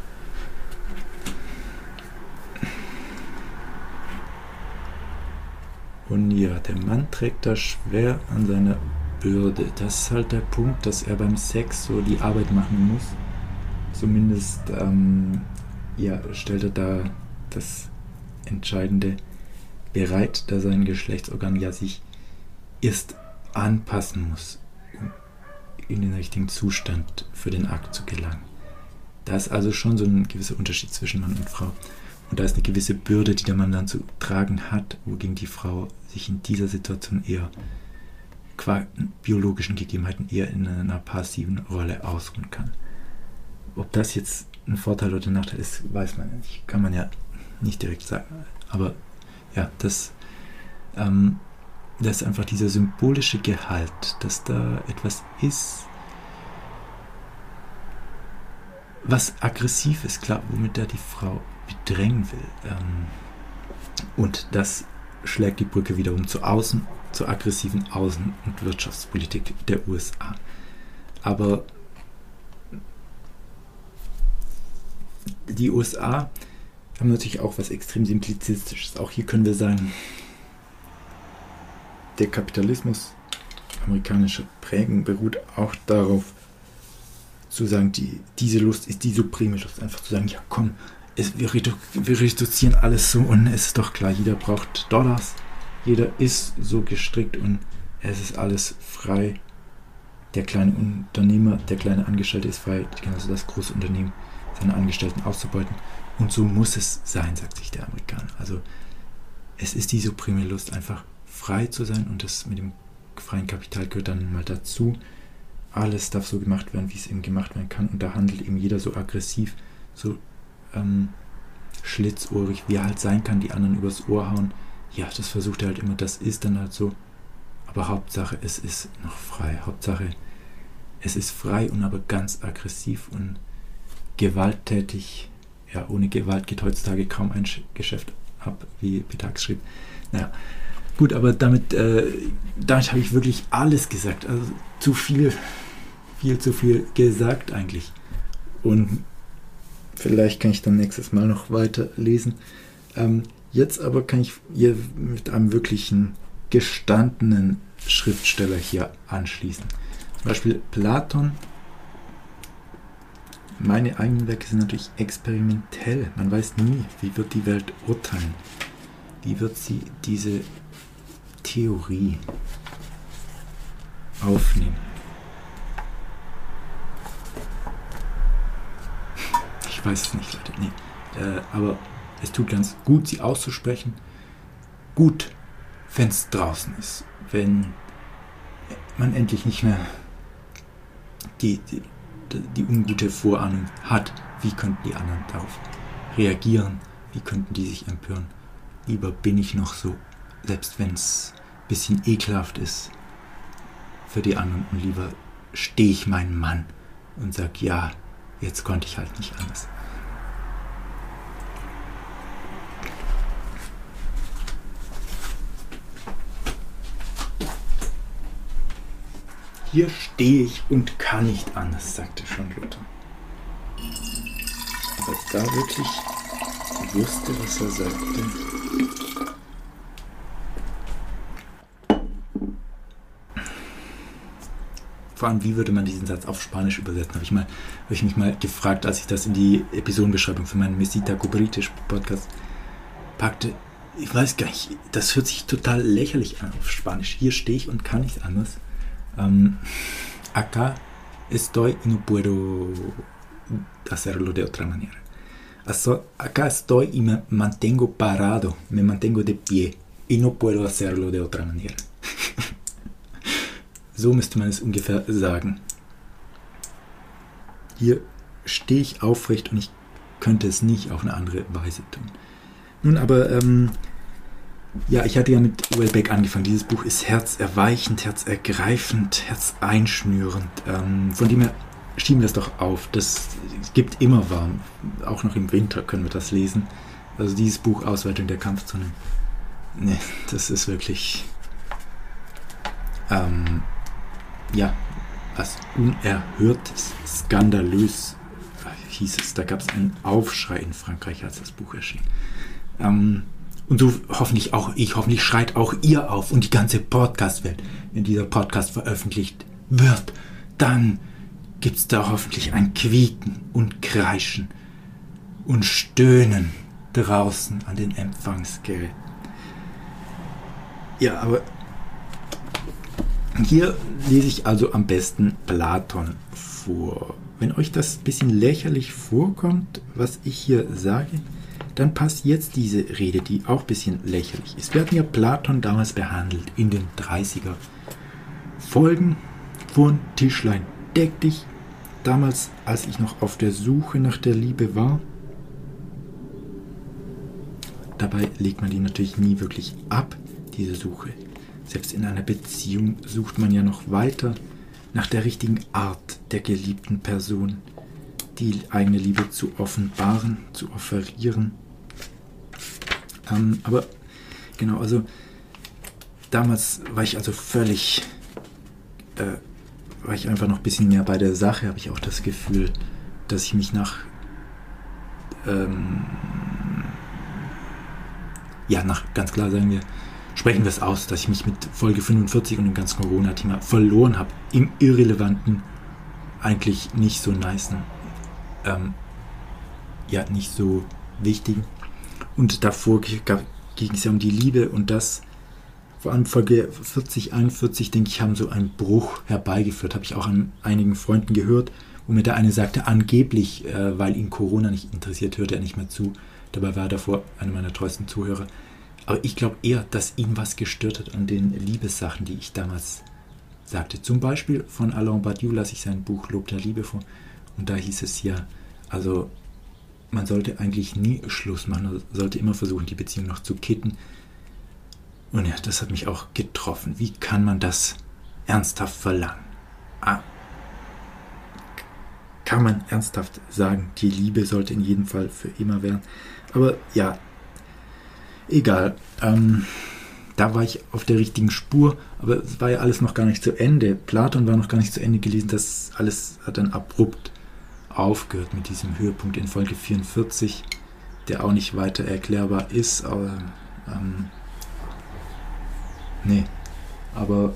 Und ja, der Mann trägt da schwer an seiner Bürde. Das ist halt der Punkt, dass er beim Sex so die Arbeit machen muss. Zumindest ähm, ja, stellt er da das Entscheidende bereit, da sein Geschlechtsorgan ja sich erst anpassen muss, um in den richtigen Zustand für den Akt zu gelangen. Da ist also schon so ein gewisser Unterschied zwischen Mann und Frau. Und da ist eine gewisse Bürde, die der Mann dann zu tragen hat, wogegen die Frau sich in dieser Situation eher qua biologischen Gegebenheiten eher in einer passiven Rolle ausruhen kann. Ob das jetzt ein Vorteil oder ein Nachteil ist, weiß man nicht. Kann man ja nicht direkt sagen. Aber ja, das, ähm, das ist einfach dieser symbolische Gehalt, dass da etwas ist, was aggressiv ist, klar, womit er die Frau bedrängen will. Ähm, und das schlägt die Brücke wiederum zu außen, zur aggressiven Außen- und Wirtschaftspolitik der U S A. Aber die U S A haben natürlich auch was extrem Simplizistisches. Auch hier können wir sagen, der Kapitalismus amerikanischer Prägung beruht auch darauf, zu sagen, die, diese Lust ist die supreme Lust. Einfach zu sagen, ja komm, es, wir, redu- wir reduzieren alles so und es ist doch klar, jeder braucht Dollars, jeder ist so gestrickt und es ist alles frei. Der kleine Unternehmer, der kleine Angestellte ist frei, genauso das große Unternehmen, seine Angestellten auszubeuten. Und so muss es sein, sagt sich der Amerikaner. Also es ist die supreme Lust, einfach frei zu sein, und das mit dem freien Kapital gehört dann mal dazu. Alles darf so gemacht werden, wie es eben gemacht werden kann, und da handelt eben jeder so aggressiv, so ähm, schlitzohrig, wie er halt sein kann, die anderen übers Ohr hauen. Ja, das versucht er halt immer, das ist dann halt so. Aber Hauptsache, es ist noch frei. Hauptsache, es ist frei und aber ganz aggressiv und gewalttätig. Ja, ohne Gewalt geht heutzutage kaum ein Geschäft ab, wie Petax schrieb. Naja, gut, aber damit, äh, damit habe ich wirklich alles gesagt. Also zu viel, viel zu viel gesagt eigentlich. Und vielleicht kann ich dann nächstes Mal noch weiter lesen. Ähm, jetzt aber kann ich hier mit einem wirklichen gestandenen Schriftsteller hier anschließen. Zum Beispiel Platon. Meine eigenen Werke sind natürlich experimentell. Man weiß nie, wie wird die Welt urteilen. Wie wird sie diese Theorie aufnehmen. Ich weiß es nicht, Leute. Nee. Äh, aber es tut ganz gut, sie auszusprechen. Gut, wenn es draußen ist. Wenn man endlich nicht mehr die, die, die ungute Vorahnung hat, wie könnten die anderen darauf reagieren, wie könnten die sich empören. Lieber bin ich noch so, selbst wenn es ein bisschen ekelhaft ist für die anderen, und lieber stehe ich meinen Mann und sage, ja, jetzt konnte ich halt nicht anders. Hier stehe ich und kann nicht anders, sagte schon Luther. Aber da wirklich wusste, was er sagte. Vor allem, wie würde man diesen Satz auf Spanisch übersetzen? Habe ich, mal, habe ich mich mal gefragt, als ich das in die Episodenbeschreibung für meinen Mesita Kubritisch Podcast packte. Ich weiß gar nicht, das hört sich total lächerlich an auf Spanisch. Hier stehe ich und kann nicht anders. Um, acá estoy y no puedo hacerlo de otra manera. Also, acá estoy y me mantengo parado, me mantengo de pie y no puedo hacerlo de otra manera. So müsste man es ungefähr sagen. Hier stehe ich aufrecht und ich könnte es nicht auf eine andere Weise tun. Nun aber, ähm, ja, ich hatte ja mit Welbeck angefangen. Dieses Buch ist herzerweichend, herzergreifend, herzeinschnürend. Ähm, von dem her schieben wir es doch auf. Das gibt immer warm. Auch noch im Winter können wir das lesen. Also dieses Buch, Ausweitung der Kampfzone. Ne, das ist wirklich ähm, ja, was Unerhörtes, skandalös hieß es. Da gab es einen Aufschrei in Frankreich, als das Buch erschien. Ähm, Und so hoffentlich auch ich, hoffentlich schreit auch ihr auf und die ganze Podcast-Welt. Wenn dieser Podcast veröffentlicht wird, dann gibt es da hoffentlich ein Quieken und Kreischen und Stöhnen draußen an den Empfangsgeräten. Ja, aber Hier lese ich also am besten Platon vor. Wenn euch das ein bisschen lächerlich vorkommt, was ich hier sage, dann passt jetzt diese Rede, die auch ein bisschen lächerlich ist. Wir hatten ja Platon damals behandelt in den dreißiger Folgen von Tischlein deck dich. Damals, als ich noch auf der Suche nach der Liebe war. Dabei legt man die natürlich nie wirklich ab, diese Suche. Selbst in einer Beziehung sucht man ja noch weiter nach der richtigen Art der geliebten Person, die eigene Liebe zu offenbaren, zu offerieren. Ähm, aber genau, also damals war ich also völlig, äh, war ich einfach noch ein bisschen mehr bei der Sache, habe ich auch das Gefühl, dass ich mich nach, ähm, ja, nach, ganz klar sagen wir, sprechen wir es aus, dass ich mich mit Folge fünfundvierzig und dem ganzen Corona-Thema verloren habe. Im irrelevanten, eigentlich nicht so nicen, ähm, ja, nicht so wichtigen. Und davor ging es ja um die Liebe und das, vor allem Folge vierzig, einundvierzig, denke ich, haben so einen Bruch herbeigeführt. Habe ich auch an einigen Freunden gehört, wo mir der eine sagte, angeblich, äh, weil ihn Corona nicht interessiert, hörte er nicht mehr zu. Dabei war er davor einer meiner treuesten Zuhörer. Aber ich glaube eher, dass ihn was gestört hat an den Liebessachen, die ich damals sagte. Zum Beispiel von Alain Badiou lasse ich sein Buch Lob der Liebe vor. Und da hieß es ja, also man sollte eigentlich nie Schluss machen, man sollte immer versuchen, die Beziehung noch zu kitten. Und ja, das hat mich auch getroffen. Wie kann man das ernsthaft verlangen? Ah, kann man ernsthaft sagen, die Liebe sollte in jedem Fall für immer werden. Aber ja, egal. Ähm, da war ich auf der richtigen Spur, aber es war ja alles noch gar nicht zu Ende. Platon war noch gar nicht zu Ende gelesen. Das alles hat dann abrupt aufgehört mit diesem Höhepunkt in Folge vierundvierzig, der auch nicht weiter erklärbar ist. Aber, ähm, nee, aber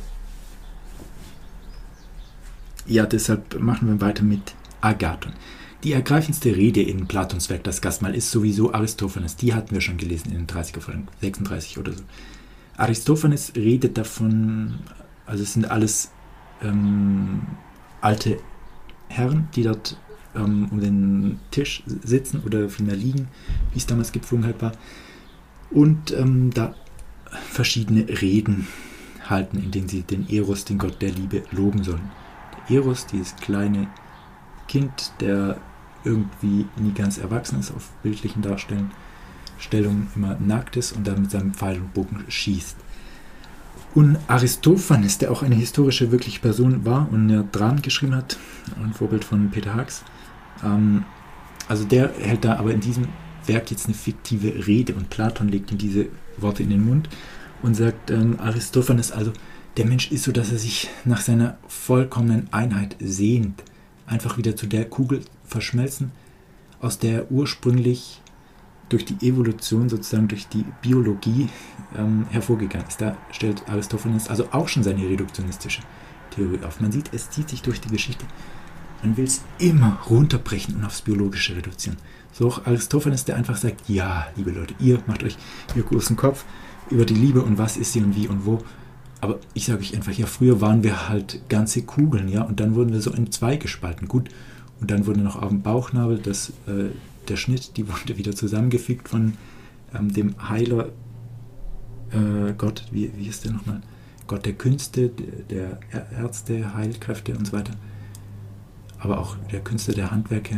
ja, deshalb machen wir weiter mit Agathon. Die ergreifendste Rede in Platons Werk, das Gastmahl, ist sowieso Aristophanes. Die hatten wir schon gelesen in den dreißiger Folgen, sechsunddreißig oder so. Aristophanes redet davon, also es sind alles ähm, alte Herren, die dort ähm, um den Tisch sitzen oder vielmehr liegen, wie es damals Gepflogenheit war, und ähm, da verschiedene Reden halten, in denen sie den Eros, den Gott der Liebe, loben sollen. Der Eros, dieses kleine Kind, der irgendwie nie ganz erwachsen ist, auf bildlichen Darstellungen, Stellung immer nackt ist und dann mit seinem Pfeil und Bogen schießt. Und Aristophanes, der auch eine historische wirkliche Person war und ja Dramen geschrieben hat, ein Vorbild von Peter Haags, ähm, also der hält da aber in diesem Werk jetzt eine fiktive Rede und Platon legt ihm diese Worte in den Mund und sagt, ähm, Aristophanes, also der Mensch ist so, dass er sich nach seiner vollkommenen Einheit sehnt, einfach wieder zu der Kugel verschmelzen, aus der er ursprünglich durch die Evolution, sozusagen durch die Biologie ähm, hervorgegangen ist. Da stellt Aristophanes also auch schon seine reduktionistische Theorie auf. Man sieht, es zieht sich durch die Geschichte. Man will es immer runterbrechen und aufs Biologische reduzieren. So auch Aristophanes, der einfach sagt, ja, liebe Leute, ihr macht euch ihr großen Kopf über die Liebe und was ist sie und wie und wo. Aber ich sage euch einfach, ja, früher waren wir halt ganze Kugeln, ja, und dann wurden wir so in zwei gespalten. Gut, und dann wurde noch auf dem Bauchnabel das, äh, der Schnitt, die wurde wieder zusammengefügt von ähm, dem Heiler äh, Gott, wie, wie ist der nochmal? Gott der Künste, der, der Ärzte, Heilkräfte und so weiter. Aber auch der Künste der Handwerke.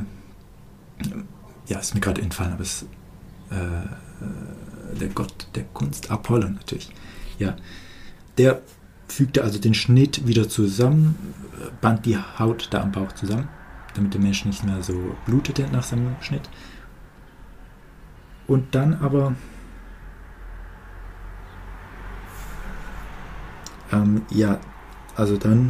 Ja, ist mir gerade entfallen, aber es äh, der Gott der Kunst, Apollon natürlich. Ja, der fügte also den Schnitt wieder zusammen, band die Haut da am Bauch zusammen, damit der Mensch nicht mehr so blutete nach seinem Schnitt. Und dann aber ähm, ja, also dann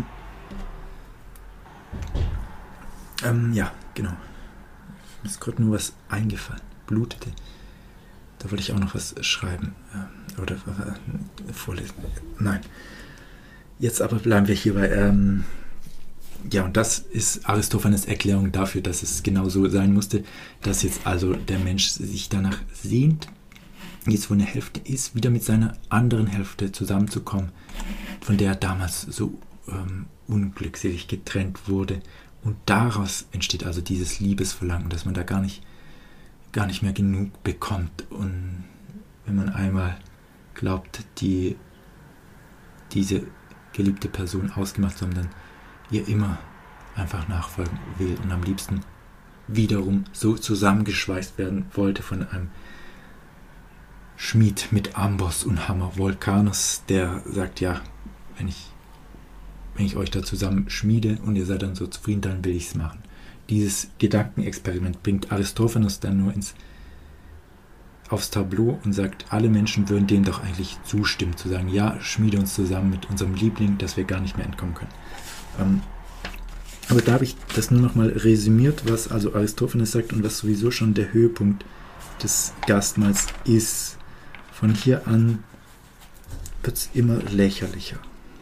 ähm, ja, genau. Mir ist gerade nur was eingefallen. Blutete. Da wollte ich auch noch was schreiben. Ähm, oder äh, vorlesen. Nein. Jetzt aber bleiben wir hierbei. Ähm, ja, und das ist Aristophanes Erklärung dafür, dass es genau so sein musste, dass jetzt also der Mensch sich danach sehnt, jetzt wo eine Hälfte ist, wieder mit seiner anderen Hälfte zusammenzukommen, von der er damals so ähm, unglückselig getrennt wurde. Und daraus entsteht also dieses Liebesverlangen, dass man da gar nicht, gar nicht mehr genug bekommt. Und wenn man einmal glaubt, die, diese geliebte Person ausgemacht zu haben, dann ihr immer einfach nachfolgen will und am liebsten wiederum so zusammengeschweißt werden wollte von einem Schmied mit Amboss und Hammer, Vulcanus, der sagt, ja, wenn ich, wenn ich euch da zusammen schmiede und ihr seid dann so zufrieden, dann will ich es machen. Dieses Gedankenexperiment bringt Aristophanes dann nur ins, aufs Tableau und sagt, alle Menschen würden dem doch eigentlich zustimmen, zu sagen, ja, schmiede uns zusammen mit unserem Liebling, dass wir gar nicht mehr entkommen können. Ähm, aber da habe ich das nur noch mal resümiert, was also Aristophanes sagt und was sowieso schon der Höhepunkt des Gastmahls ist. Von hier an wird es immer lächerlicher.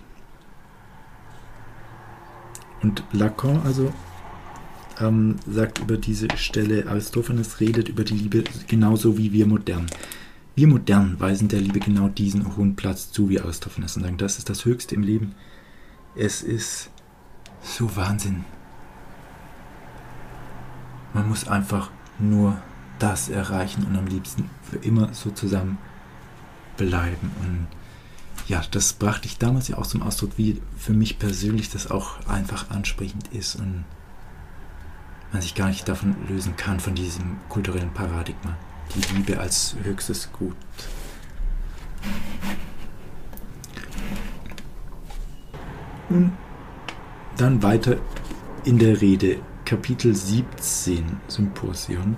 Und Lacan also ähm, sagt über diese Stelle, Aristophanes redet über die Liebe genauso wie wir Modernen. Wir Modernen weisen der Liebe genau diesen hohen Platz zu wie Aristophanes und sagen, das ist das Höchste im Leben. Es ist so Wahnsinn. Man muss einfach nur das erreichen und am liebsten für immer so zusammen bleiben. Und ja, das brachte ich damals ja auch zum Ausdruck, wie für mich persönlich das auch einfach ansprechend ist und man sich gar nicht davon lösen kann, von diesem kulturellen Paradigma. Die Liebe als höchstes Gut. Und dann weiter in der Rede, Kapitel siebzehn, Symposion.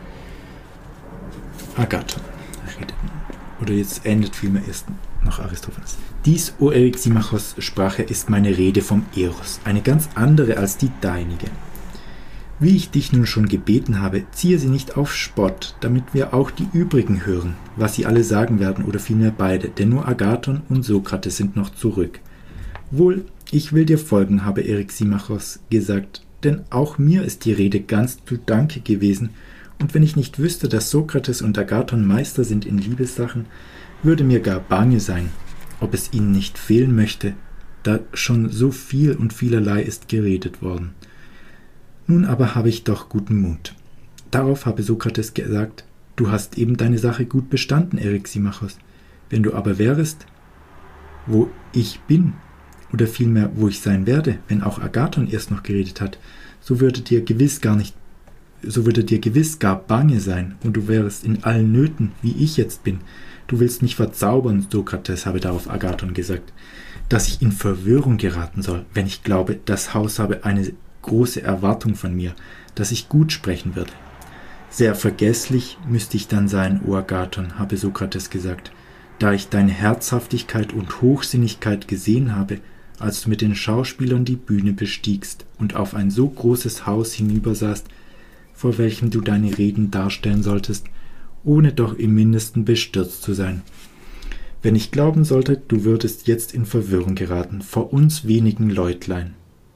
Agathon redet. Oder jetzt endet vielmehr erst noch Aristophanes. Dies, o Eryximachos, sprach er, ist meine Rede vom Eros, eine ganz andere als die deinige. Wie ich dich nun schon gebeten habe, ziehe sie nicht auf Spott, damit wir auch die übrigen hören, was sie alle sagen werden, oder vielmehr beide, denn nur Agathon und Sokrates sind noch zurück. Wohl, ich will dir folgen, habe Eryximachos gesagt, denn auch mir ist die Rede ganz zu Danke gewesen, und wenn ich nicht wüsste, dass Sokrates und Agathon Meister sind in Liebessachen, würde mir gar bange sein, ob es ihnen nicht fehlen möchte, da schon so viel und vielerlei ist geredet worden. Nun aber habe ich doch guten Mut. Darauf habe Sokrates gesagt, du hast eben deine Sache gut bestanden, Eryximachos. Wenn du aber wärest, wo ich bin, oder vielmehr, wo ich sein werde, wenn auch Agathon erst noch geredet hat, so würde dir gewiss gar nicht, so würde dir gewiss gar bange sein, und du wärest in allen Nöten, wie ich jetzt bin. Du willst mich verzaubern, Sokrates, habe darauf Agathon gesagt, dass ich in Verwirrung geraten soll, wenn ich glaube, das Haus habe eine große Erwartung von mir, dass ich gut sprechen würde. Sehr vergesslich müsste ich dann sein, o Agathon, habe Sokrates gesagt, da ich deine Herzhaftigkeit und Hochsinnigkeit gesehen habe, als du mit den Schauspielern die Bühne bestiegst und auf ein so großes Haus hinübersahst, vor welchem du deine Reden darstellen solltest, ohne doch im Mindesten bestürzt zu sein. Wenn ich glauben sollte, du würdest jetzt in Verwirrung geraten, vor uns wenigen Leutlein.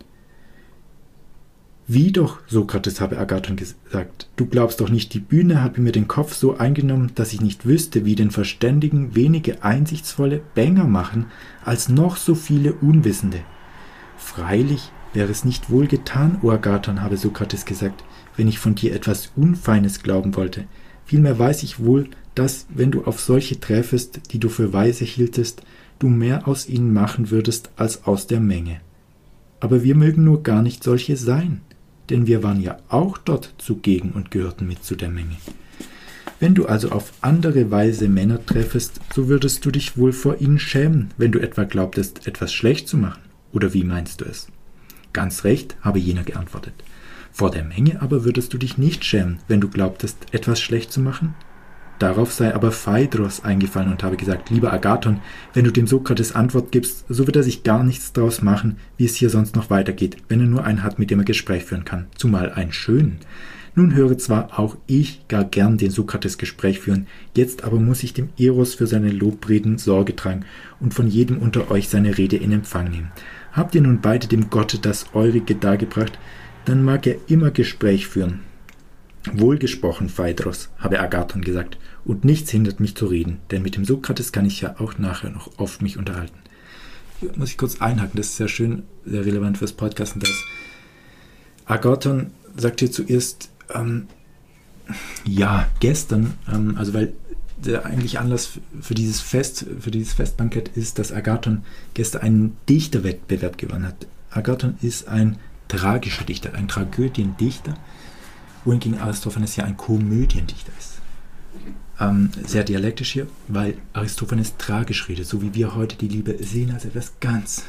Wie doch, Sokrates, habe Agathon gesagt, du glaubst doch nicht, die Bühne habe mir den Kopf so eingenommen, dass ich nicht wüsste, wie den Verständigen wenige einsichtsvolle Bänger machen, als noch so viele Unwissende. Freilich wäre es nicht wohl getan, o Agathon, habe Sokrates gesagt, wenn ich von dir etwas Unfeines glauben wollte. Vielmehr weiß ich wohl, dass, wenn du auf solche träfest, die du für weise hieltest, du mehr aus ihnen machen würdest als aus der Menge. Aber wir mögen nur gar nicht solche sein, denn wir waren ja auch dort zugegen und gehörten mit zu der Menge. Wenn du also auf andere weise Männer treffest, so würdest du dich wohl vor ihnen schämen, wenn du etwa glaubtest, etwas schlecht zu machen. Oder wie meinst du es? Ganz recht, habe jener geantwortet. Vor der Menge aber würdest du dich nicht schämen, wenn du glaubtest, etwas schlecht zu machen? Darauf sei aber Phaedros eingefallen und habe gesagt, lieber Agathon, wenn du dem Sokrates Antwort gibst, so wird er sich gar nichts daraus machen, wie es hier sonst noch weitergeht, wenn er nur einen hat, mit dem er Gespräch führen kann, zumal einen schönen. Nun höre zwar auch ich gar gern den Sokrates Gespräch führen, jetzt aber muss ich dem Eros für seine Lobreden Sorge tragen und von jedem unter euch seine Rede in Empfang nehmen. Habt ihr nun beide dem Gotte das Eurige dargebracht, dann mag er immer Gespräch führen. Wohlgesprochen, Phaedros, habe Agathon gesagt, und nichts hindert mich zu reden, denn mit dem Sokrates kann ich ja auch nachher noch oft mich unterhalten. Hier muss ich kurz einhaken, das ist sehr schön, sehr relevant fürs Podcasten, dass Agathon sagt hier zuerst, ähm, ja, gestern, ähm, also weil der eigentliche Anlass für dieses Fest, für dieses Festbankett ist, dass Agathon gestern einen Dichterwettbewerb gewonnen hat. Agathon ist ein tragischer Dichter, ein Tragödiendichter, wohingegen Aristophanes ja ein Komödiendichter ist. Ähm, sehr dialektisch hier, weil Aristophanes tragisch redet, so wie wir heute die Liebe sehen, als etwas ganz,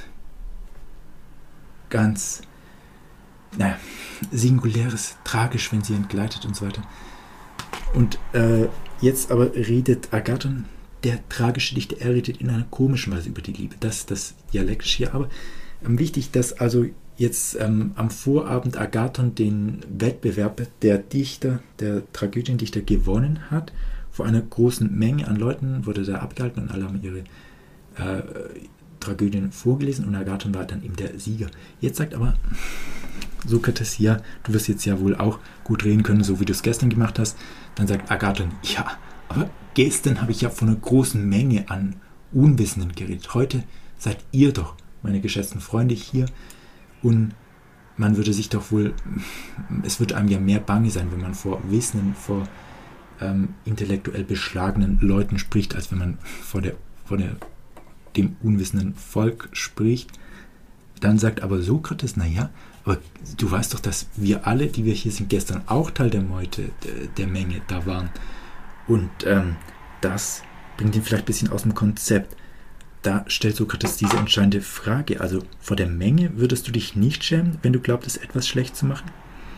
ganz, naja, Singuläres, tragisch, wenn sie entgleitet und so weiter. Und äh, jetzt aber redet Agathon, der tragische Dichter, er redet in einer komischen Weise über die Liebe. Das ist das Dialektische hier. Aber ähm, wichtig, dass also jetzt ähm, am Vorabend Agathon den Wettbewerb der Dichter, der Tragödiendichter gewonnen hat. Vor einer großen Menge an Leuten wurde da abgehalten und alle haben ihre äh, Tragödien vorgelesen und Agathon war dann eben der Sieger. Jetzt sagt aber Sokrates, ja, du wirst jetzt ja wohl auch gut reden können, so wie du es gestern gemacht hast. Dann sagt Agathon, ja, aber gestern habe ich ja von einer großen Menge an Unwissenden geredet. Heute seid ihr doch, meine geschätzten Freunde, hier. Und man würde sich doch wohl, es wird einem ja mehr bange sein, wenn man vor Wissenden, vor ähm, intellektuell beschlagenen Leuten spricht, als wenn man vor, der, vor der, dem unwissenden Volk spricht. Dann sagt aber Sokrates, naja, aber du weißt doch, dass wir alle, die wir hier sind, gestern auch Teil der Meute, der, der Menge da waren. Und ähm, das bringt ihn vielleicht ein bisschen aus dem Konzept. Da stellt Sokrates diese entscheidende Frage. Also vor der Menge würdest du dich nicht schämen, wenn du glaubtest, etwas schlecht zu machen?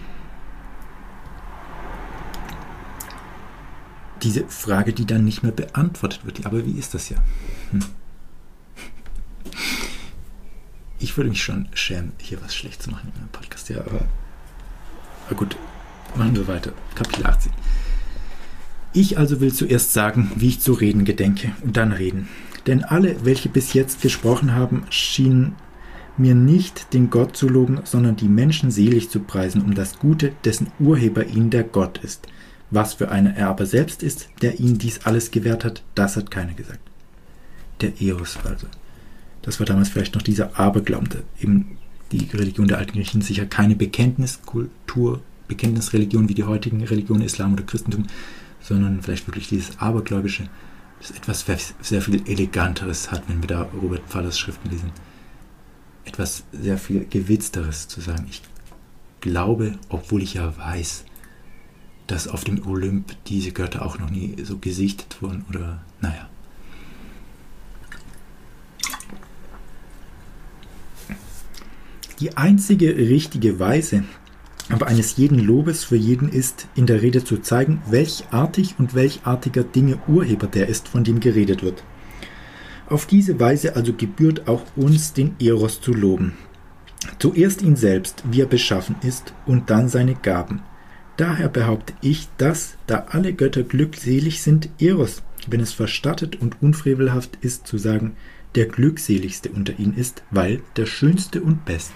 Diese Frage, die dann nicht mehr beantwortet wird. Aber wie ist das ja? Hm. Ich würde mich schon schämen, hier was schlecht zu machen in meinem Podcast. Ja, aber, aber gut, machen wir weiter. Kapitel achtzehn. Ich also will zuerst sagen, wie ich zu reden gedenke und dann reden. Denn alle, welche bis jetzt gesprochen haben, schienen mir nicht den Gott zu loben, sondern die Menschen selig zu preisen um das Gute, dessen Urheber ihnen der Gott ist. Was für einer er aber selbst ist, der ihnen dies alles gewährt hat, das hat keiner gesagt. Der Eros also. Das war damals vielleicht noch dieser Aberglauben, der eben die Religion der alten Griechen sicher keine Bekenntniskultur, Bekenntnisreligion wie die heutigen Religionen, Islam oder Christentum, sondern vielleicht wirklich dieses Abergläubische, das etwas sehr viel Eleganteres hat, wenn wir da Robert Pfallers Schriften lesen. Etwas sehr viel Gewitzteres zu sagen. Ich glaube, obwohl ich ja weiß, dass auf dem Olymp diese Götter auch noch nie so gesichtet wurden oder, naja. Die einzige richtige Weise, aber eines jeden Lobes für jeden ist, in der Rede zu zeigen, welch artig und welch artiger Dinge Urheber der ist, von dem geredet wird. Auf diese Weise also gebührt auch uns, den Eros zu loben. Zuerst ihn selbst, wie er beschaffen ist, und dann seine Gaben. Daher behaupte ich, dass, da alle Götter glückselig sind, Eros, wenn es verstattet und unfrevelhaft ist, zu sagen, der glückseligste unter ihnen ist, weil der schönste und beste.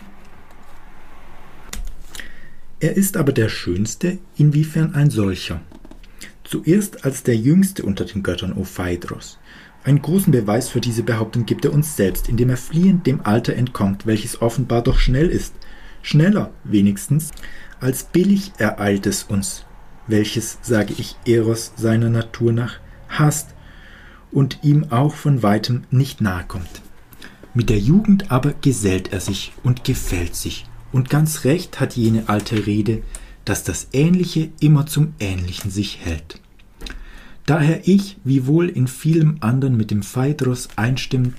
Er ist aber der schönste, inwiefern ein solcher. Zuerst als der jüngste unter den Göttern, O Phaedros. Einen großen Beweis für diese Behauptung gibt er uns selbst, indem er fliehend dem Alter entkommt, welches offenbar doch schnell ist. Schneller, wenigstens, als billig ereilt es uns, welches, sage ich, Eros seiner Natur nach hasst und ihm auch von weitem nicht nahe kommt. Mit der Jugend aber gesellt er sich und gefällt sich, und ganz recht hat jene alte Rede, dass das Ähnliche immer zum Ähnlichen sich hält. Daher ich, wiewohl in vielem anderen mit dem Phaedros einstimmt,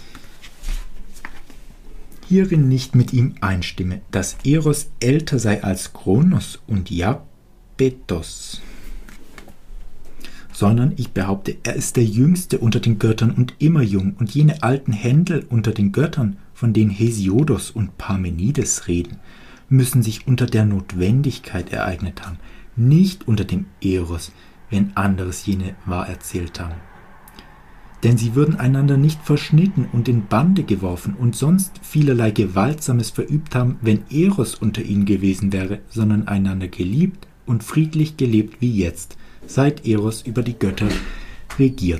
hierin nicht mit ihm einstimme, dass Eros älter sei als Kronos und Iapetos, sondern ich behaupte, er ist der Jüngste unter den Göttern und immer jung, und jene alten Händel unter den Göttern, von denen Hesiodos und Parmenides reden, müssen sich unter der Notwendigkeit ereignet haben, nicht unter dem Eros, wenn anderes jene wahr erzählt haben. Denn sie würden einander nicht verschnitten und in Bande geworfen und sonst vielerlei Gewaltsames verübt haben, wenn Eros unter ihnen gewesen wäre, sondern einander geliebt und friedlich gelebt wie jetzt, seit Eros über die Götter regiert.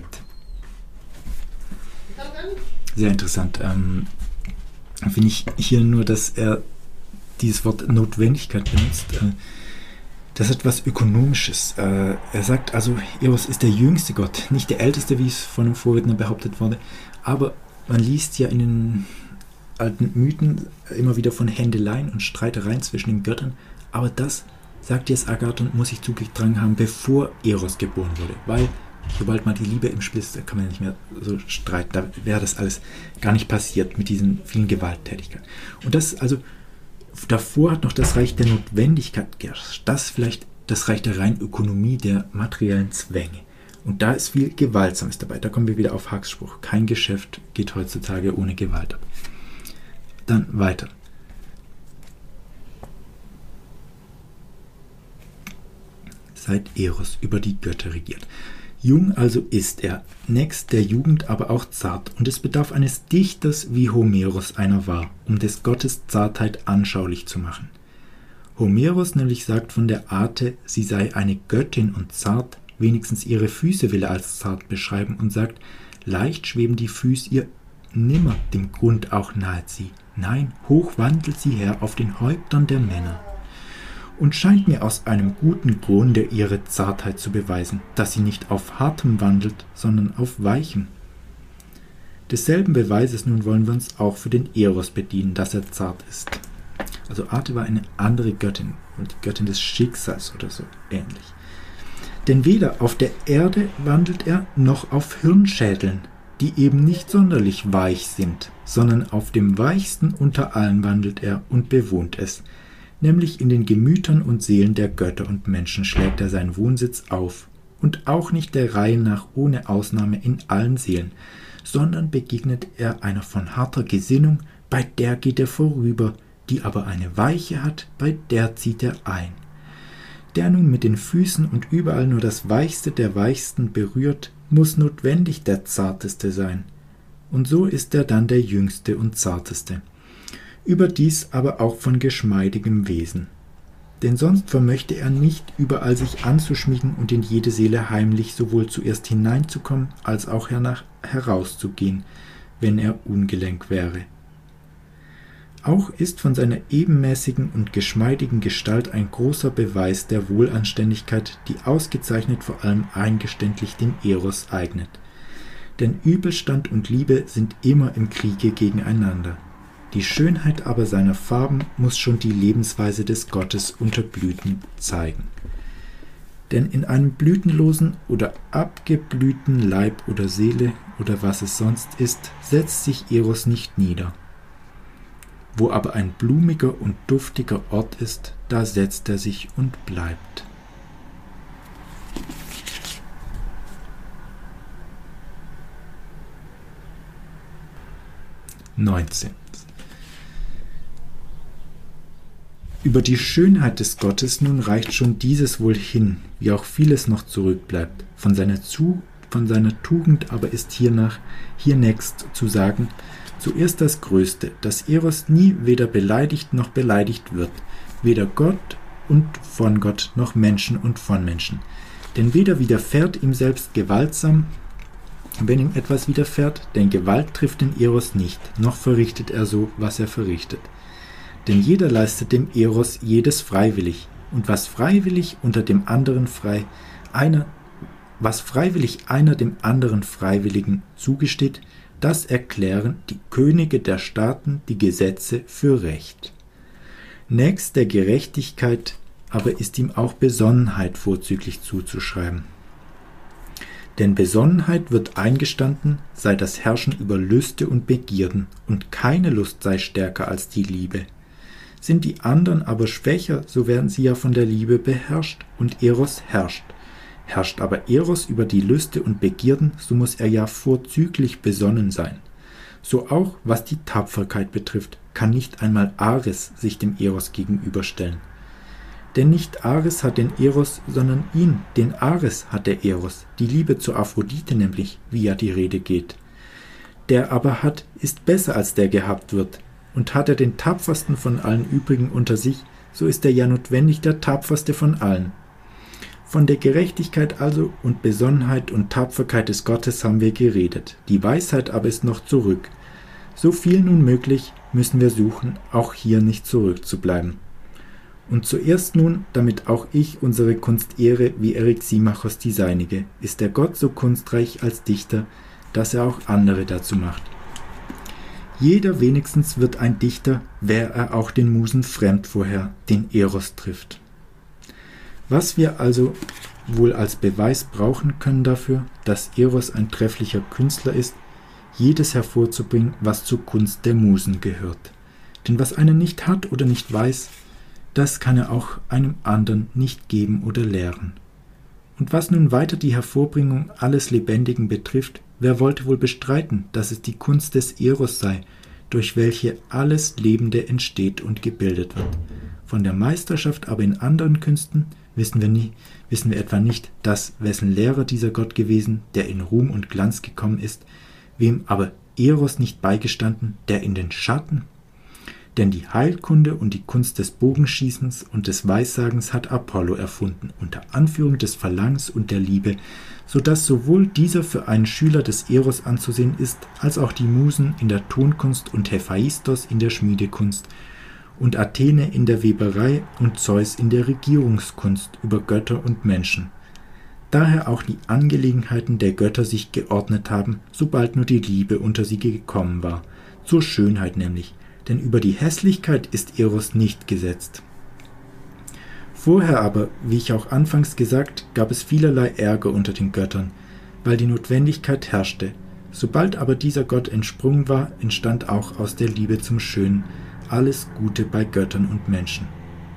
Sehr interessant. Ähm, finde ich hier nur, dass er dieses Wort Notwendigkeit benutzt. Äh, das hat was Ökonomisches. Äh, er sagt also, Eros ist der jüngste Gott, nicht der älteste, wie es von einem Vorredner behauptet wurde. Aber man liest ja in den alten Mythen immer wieder von Händeleien und Streitereien zwischen den Göttern. Aber das, sagt jetzt Agathon, muss sich zugetragen haben, bevor Eros geboren wurde. Weil sobald mal die Liebe im Spiel ist, da kann man nicht mehr so streiten. Da wäre das alles gar nicht passiert mit diesen vielen Gewalttätigkeiten. Und das, also, davor hat noch das Reich der Notwendigkeit geherrscht. Das vielleicht das Reich der reinen Ökonomie, der materiellen Zwänge. Und da ist viel Gewaltsames dabei. Da kommen wir wieder auf Hacks Spruch. Kein Geschäft geht heutzutage ohne Gewalt ab. Dann weiter. Seit Eros über die Götter regiert. Jung also ist er, nächst der Jugend aber auch zart, und es bedarf eines Dichters, wie Homeros einer war, um des Gottes Zartheit anschaulich zu machen. Homeros nämlich sagt von der Ate, sie sei eine Göttin und zart, wenigstens ihre Füße will er als zart beschreiben und sagt, leicht schweben die Füße ihr nimmer dem Grund auch nahet sie, nein, hoch wandelt sie her auf den Häuptern der Männer. Und scheint mir aus einem guten Grunde ihre Zartheit zu beweisen, dass sie nicht auf hartem wandelt, sondern auf weichem. Desselben Beweises nun wollen wir uns auch für den Eros bedienen, dass er zart ist. Also Ate war eine andere Göttin, die Göttin des Schicksals oder so ähnlich. Denn weder auf der Erde wandelt er, noch auf Hirnschädeln, die eben nicht sonderlich weich sind, sondern auf dem weichsten unter allen wandelt er und bewohnt es, nämlich in den Gemütern und Seelen der Götter und Menschen schlägt er seinen Wohnsitz auf, und auch nicht der Reihe nach ohne Ausnahme in allen Seelen, sondern begegnet er einer von harter Gesinnung, bei der geht er vorüber, die aber eine Weiche hat, bei der zieht er ein. Der nun mit den Füßen und überall nur das Weichste der Weichsten berührt, muss notwendig der Zarteste sein. Und so ist er dann der Jüngste und Zarteste. Überdies aber auch von geschmeidigem Wesen. Denn sonst vermöchte er nicht überall sich anzuschmiegen und in jede Seele heimlich sowohl zuerst hineinzukommen, als auch hernach herauszugehen, wenn er ungelenk wäre. Auch ist von seiner ebenmäßigen und geschmeidigen Gestalt ein großer Beweis der Wohlanständigkeit, die ausgezeichnet vor allem eingeständlich den Eros eignet. Denn Übelstand und Liebe sind immer im Kriege gegeneinander. Die Schönheit aber seiner Farben muss schon die Lebensweise des Gottes unter Blüten zeigen. Denn in einem blütenlosen oder abgeblühten Leib oder Seele oder was es sonst ist, setzt sich Eros nicht nieder. Wo aber ein blumiger und duftiger Ort ist, da setzt er sich und bleibt. neunzehn. Über die Schönheit des Gottes nun reicht schon dieses wohl hin, wie auch vieles noch zurückbleibt. Von seiner, zu, von seiner Tugend aber ist hiernach, hiernächst zu sagen, zuerst das Größte, dass Eros nie weder beleidigt noch beleidigt wird, weder Gott und von Gott noch Menschen und von Menschen. Denn weder widerfährt ihm selbst gewaltsam, wenn ihm etwas widerfährt, denn Gewalt trifft den Eros nicht, noch verrichtet er so, was er verrichtet. Denn jeder leistet dem Eros jedes freiwillig, und was freiwillig unter dem anderen frei, einer, was freiwillig einer dem anderen Freiwilligen zugesteht, das erklären die Könige der Staaten die Gesetze für Recht. Nächst der Gerechtigkeit aber ist ihm auch Besonnenheit vorzüglich zuzuschreiben. Denn Besonnenheit wird eingestanden, sei das Herrschen über Lüste und Begierden, und keine Lust sei stärker als die Liebe. Sind die anderen aber schwächer, so werden sie ja von der Liebe beherrscht, und Eros herrscht. Herrscht aber Eros über die Lüste und Begierden, so muss er ja vorzüglich besonnen sein. So auch, was die Tapferkeit betrifft, kann nicht einmal Ares sich dem Eros gegenüberstellen. Denn nicht Ares hat den Eros, sondern ihn, den Ares hat der Eros, die Liebe zur Aphrodite nämlich, wie ja die Rede geht. Der aber hat, ist besser als der gehabt wird, und hat er den tapfersten von allen übrigen unter sich, so ist er ja notwendig der tapferste von allen. Von der Gerechtigkeit also und Besonnenheit und Tapferkeit des Gottes haben wir geredet. Die Weisheit aber ist noch zurück. So viel nun möglich müssen wir suchen, auch hier nicht zurückzubleiben. Und zuerst nun, damit auch ich unsere Kunst ehre, wie Eryximachos die seinige, ist der Gott so kunstreich als Dichter, dass er auch andere dazu macht. Jeder wenigstens wird ein Dichter, wär er auch den Musen fremd vorher, den Eros trifft. Was wir also wohl als Beweis brauchen können dafür, dass Eros ein trefflicher Künstler ist, jedes hervorzubringen, was zur Kunst der Musen gehört. Denn was einer nicht hat oder nicht weiß, das kann er auch einem anderen nicht geben oder lehren. Und was nun weiter die Hervorbringung alles Lebendigen betrifft, wer wollte wohl bestreiten, dass es die Kunst des Eros sei, durch welche alles Lebende entsteht und gebildet wird. Von der Meisterschaft aber in anderen Künsten wissen wir, nie, wissen wir etwa nicht, dass wessen Lehrer dieser Gott gewesen, der in Ruhm und Glanz gekommen ist, wem aber Eros nicht beigestanden, der in den Schatten? Denn die Heilkunde und die Kunst des Bogenschießens und des Weissagens hat Apollo erfunden, unter Anführung des Verlangens und der Liebe, so dass sowohl dieser für einen Schüler des Eros anzusehen ist, als auch die Musen in der Tonkunst und Hephaistos in der Schmiedekunst und Athene in der Weberei und Zeus in der Regierungskunst über Götter und Menschen. Daher auch die Angelegenheiten der Götter sich geordnet haben, sobald nur die Liebe unter sie gekommen war, zur Schönheit nämlich, denn über die Hässlichkeit ist Eros nicht gesetzt. Vorher aber, wie ich auch anfangs gesagt, gab es vielerlei Ärger unter den Göttern, weil die Notwendigkeit herrschte. Sobald aber dieser Gott entsprungen war, entstand auch aus der Liebe zum Schönen alles Gute bei Göttern und Menschen.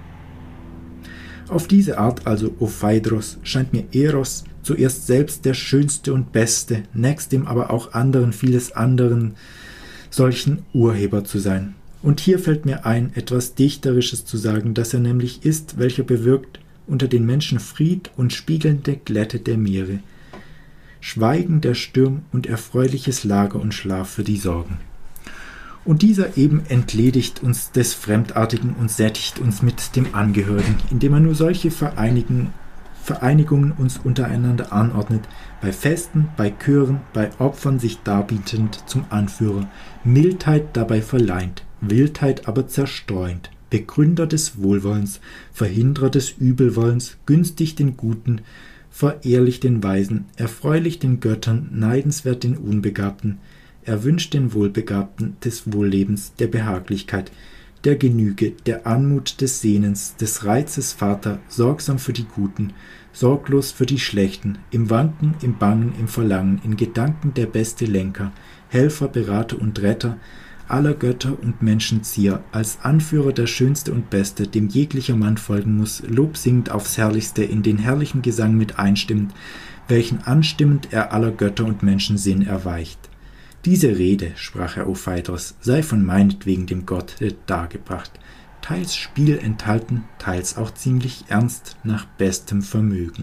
Auf diese Art also, o Phaedros, scheint mir Eros zuerst selbst der schönste und beste, nächst dem aber auch anderen vieles anderen solchen Urheber zu sein. Und hier fällt mir ein, etwas Dichterisches zu sagen, dass er nämlich ist, welcher bewirkt unter den Menschen Fried und spiegelnde Glätte der Meere, Schweigen der Stürm und erfreuliches Lager und Schlaf für die Sorgen. Und dieser eben entledigt uns des Fremdartigen und sättigt uns mit dem Angehörigen, indem er nur solche Vereinigen, Vereinigungen uns untereinander anordnet, bei Festen, bei Chören, bei Opfern sich darbietend zum Anführer, Mildheit dabei verleiht, Wildheit aber zerstreuend, Begründer des Wohlwollens, Verhinderer des Übelwollens, günstig den Guten, verehrlich den Weisen, erfreulich den Göttern, neidenswert den Unbegabten, erwünscht den Wohlbegabten des Wohllebens, der Behaglichkeit, der Genüge, der Anmut des Sehnens, des Reizes Vater, sorgsam für die Guten, sorglos für die Schlechten, im Wanken, im Bangen, im Verlangen, in Gedanken der beste Lenker, Helfer, Berater und Retter, aller Götter und Menschen Zier, als Anführer der Schönste und Beste, dem jeglicher Mann folgen muss, lobsingend aufs Herrlichste, in den herrlichen Gesang mit einstimmend, welchen anstimmend er aller Götter und Menschen Sinn erweicht. Diese Rede, sprach er, o Phaedros, sei von meinetwegen dem Gott dargebracht, teils Spiel enthalten, teils auch ziemlich ernst nach bestem Vermögen.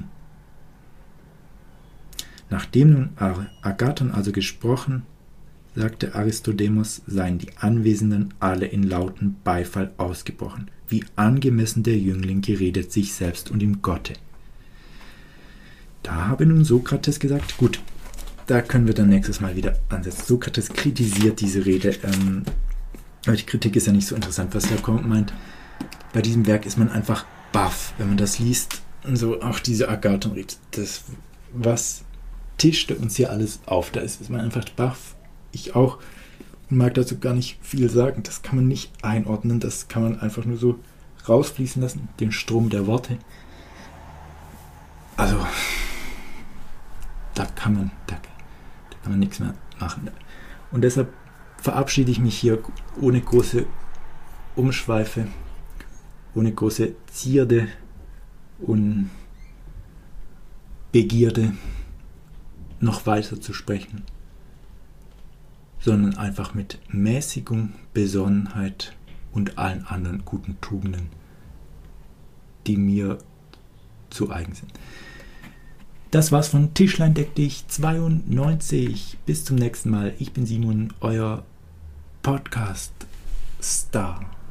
Nachdem nun Agathon also gesprochen, sagte Aristodemos, seien die Anwesenden alle in lauten Beifall ausgebrochen, wie angemessen der Jüngling geredet sich selbst und im Gotte. Da habe nun Sokrates gesagt, gut, da können wir dann nächstes Mal wieder ansetzen. Sokrates kritisiert diese Rede, ähm, aber die Kritik ist ja nicht so interessant, was er meint. Bei diesem Werk ist man einfach baff, wenn man das liest. Und so auch diese Agathon-Rede, das, was tischte uns hier alles auf, da ist, ist man einfach baff. Ich auch und mag dazu gar nicht viel sagen. Das kann man nicht einordnen, das kann man einfach nur so rausfließen lassen, den Strom der Worte. Also, da kann man, da, da kann man nichts mehr machen. Und deshalb verabschiede ich mich hier ohne große Umschweife, ohne große Zierde und Begierde noch weiter zu sprechen, sondern einfach mit Mäßigung, Besonnenheit und allen anderen guten Tugenden, die mir zu eigen sind. Das war's von Tischlein deck dich zweiundneunzig. Bis zum nächsten Mal. Ich bin Simon, euer Podcast-Star.